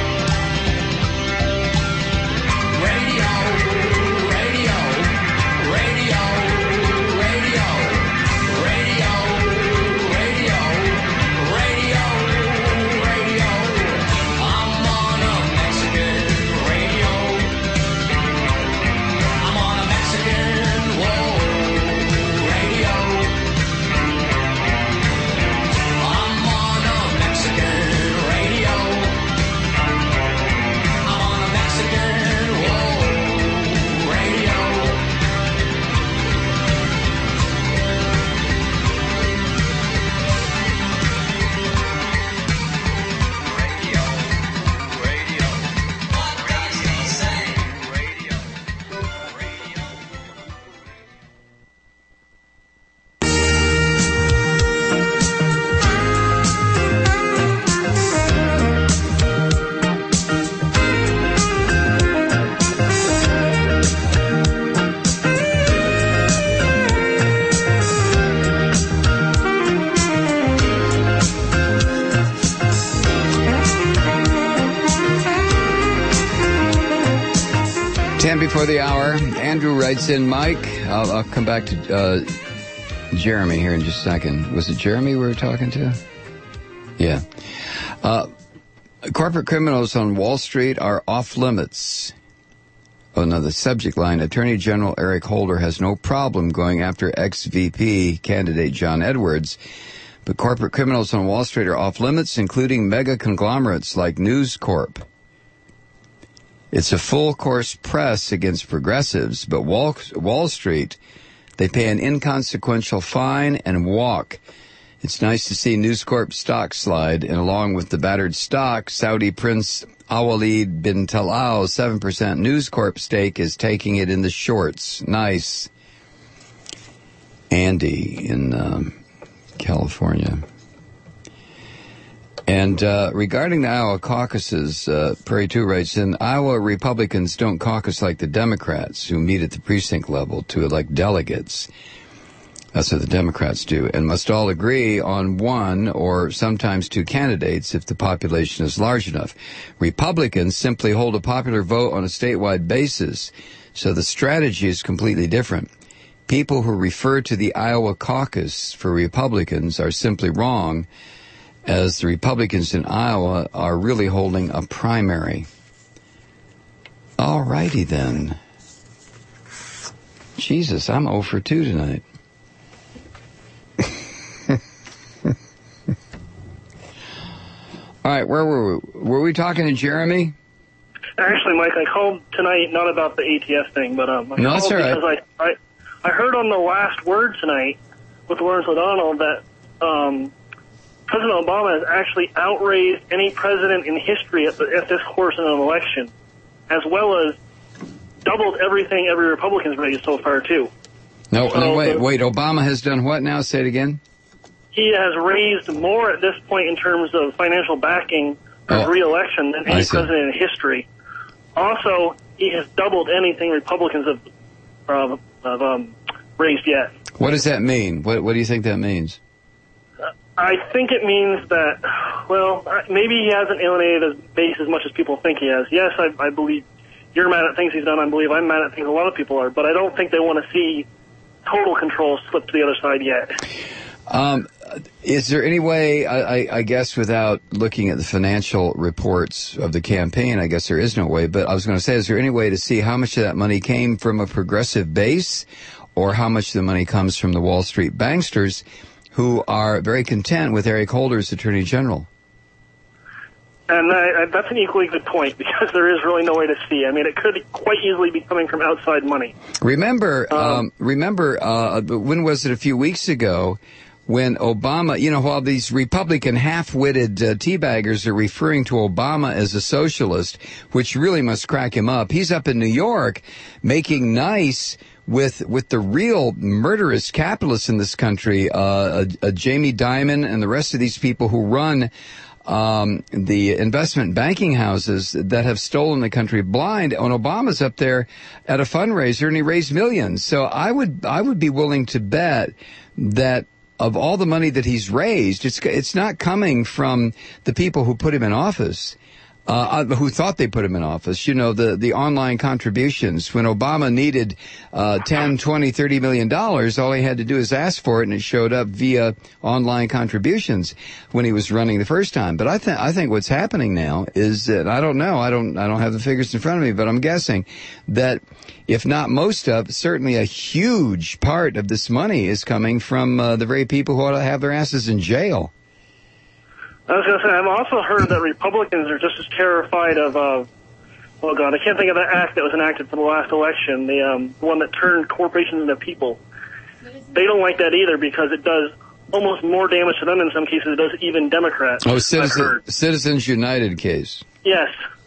ten before the hour. Andrew writes in, Mike, I'll, I'll come back to uh, Jeremy here in just a second. Was it Jeremy we were talking to? Yeah. Uh, corporate criminals on Wall Street are off limits. Oh, no, the subject line, Attorney General Eric Holder has no problem going after ex-V P candidate John Edwards, but corporate criminals on Wall Street are off limits, including mega conglomerates like News Corp. It's a full-course press against progressives, but Wall, Wall Street, they pay an inconsequential fine and walk. It's nice to see News Corp stock slide, and along with the battered stock, Saudi Prince Awalid bin Talal's seven percent News Corp stake is taking it in the shorts. Nice. Andy in um, California. And uh, regarding the Iowa caucuses, uh, Prairie two writes, in Iowa, Republicans don't caucus like the Democrats, who meet at the precinct level to elect delegates. That's what the Democrats do, and must all agree on one or sometimes two candidates if the population is large enough. Republicans simply hold a popular vote on a statewide basis, so the strategy is completely different. People who refer to the Iowa caucus for Republicans are simply wrong, as the Republicans in Iowa are really holding a primary. All righty then. Jesus, I'm oh for two tonight. All right, where were we? Were we talking to Jeremy? Actually, Mike, I called tonight not about the A T S thing, but um, I no, called that's all right. because I, I I heard on the last word tonight with Lawrence O'Donnell that um, President Obama has actually outraised any president in history at, the, at this course in an election, as well as doubled everything every Republican's raised so far, too. No, so, no, wait, wait. Obama has done what now? Say it again. He has raised more at this point in terms of financial backing for Oh, re-election than I any see. president in history. Also, he has doubled anything Republicans have, uh, have um, raised yet. What does that mean? What, what do you think that means? I think it means that, well, maybe he hasn't alienated his base as much as people think he has. Yes, I, I believe you're mad at things he's done. I believe I'm mad at things a lot of people are. But I don't think they want to see total control slip to the other side yet. Um, is there any way, I, I, I guess without looking at the financial reports of the campaign, I guess there is no way, but I was going to say, is there any way to see how much of that money came from a progressive base or how much of the money comes from the Wall Street banksters who are very content with Eric Holder as Attorney General? And I, I, that's an equally good point, because there is really no way to see. I mean, it could quite easily be coming from outside money. Remember, um, um, remember, uh, when was it a few weeks ago when Obama, you know, while these Republican half-witted uh, teabaggers are referring to Obama as a socialist, which really must crack him up, he's up in New York making nice with with the real murderous capitalists in this country, uh, uh, uh, Jamie Dimon and the rest of these people who run um, the investment banking houses that have stolen the country blind. And Obama's up there at a fundraiser and he raised millions. So I would I would be willing to bet that of all the money that he's raised, it's it's not coming from the people who put him in office, uh, who thought they put him in office. You know, the, the online contributions. When Obama needed uh, ten, twenty, thirty million dollars, all he had to do is ask for it, and it showed up via online contributions when he was running the first time. But I think I think what's happening now is that I don't know, I don't I don't have the figures in front of me, but I'm guessing that if not most of, certainly a huge part of this money is coming from uh, the very people who ought to have their asses in jail. I was going to say, I've also heard that Republicans are just as terrified of, uh, oh God, I can't think of the act that was enacted for the last election, the um, one that turned corporations into people. They don't like that either because it does almost more damage to them in some cases than it does even Democrats. Oh, Citizen, Citizens United case. Yes.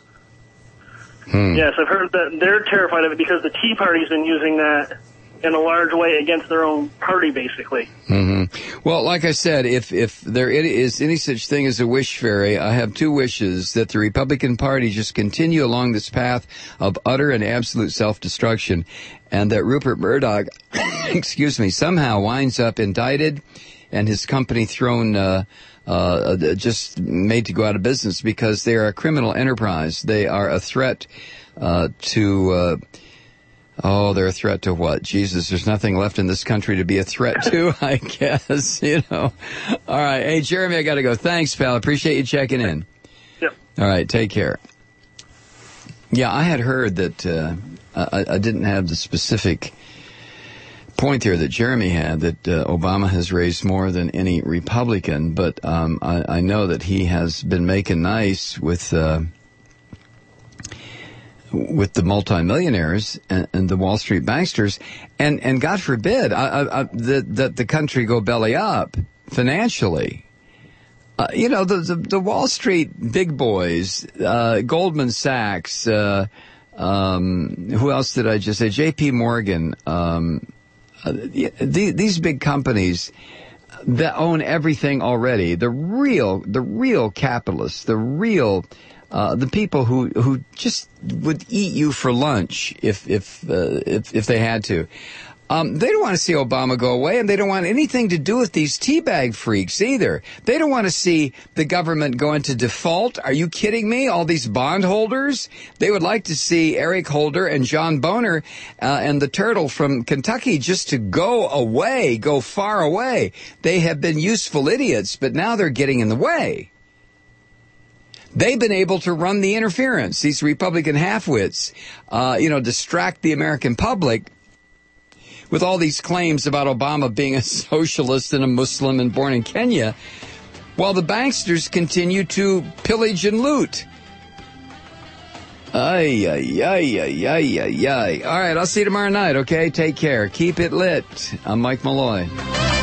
Hmm. Yes, I've heard that they're terrified of it because the Tea Party's been using that in a large way against their own party, basically. Mm-hmm. Well, like I said, if if there is any such thing as a wish fairy, I have two wishes: that the Republican Party just continue along this path of utter and absolute self-destruction, and that Rupert Murdoch, excuse me, somehow winds up indicted and his company thrown uh Uh, just made to go out of business because they are a criminal enterprise. They are a threat uh, to, uh, oh, they're a threat to what? Jesus, there's nothing left in this country to be a threat to, I guess, you know. All right. Hey, Jeremy, I got to go. Thanks, pal. Appreciate you checking in. Yep. All right. Take care. Yeah, I had heard that uh, I, I didn't have the specific point here that Jeremy had, that uh, Obama has raised more than any Republican, but um, I, I know that he has been making nice with uh, with the multimillionaires and, and the Wall Street banksters, and, and God forbid I, I, I, that, that the country go belly up. financially. Uh, you know, the, the the Wall Street big boys, uh, Goldman Sachs, uh, um, who else did I just say? J P Morgan, um, uh, the, these big companies that own everything already. The real, the real capitalists, the real, uh, the people who who just would eat you for lunch if if uh, if if they had to. Um, they don't want to see Obama go away, and they don't want anything to do with these teabag freaks either. They don't want to see the government go into default. Are you kidding me? All these bondholders? They would like to see Eric Holder and John Boner uh, and the turtle from Kentucky just to go away, go far away. They have been useful idiots, but now they're getting in the way. They've been able to run the interference, these Republican halfwits, uh, you know, distract the American public with all these claims about Obama being a socialist and a Muslim and born in Kenya, while the banksters continue to pillage and loot. Ay, ay, ay, ay, ay, ay, ay. All right, I'll see you tomorrow night, okay? Take care. Keep it lit. I'm Mike Malloy.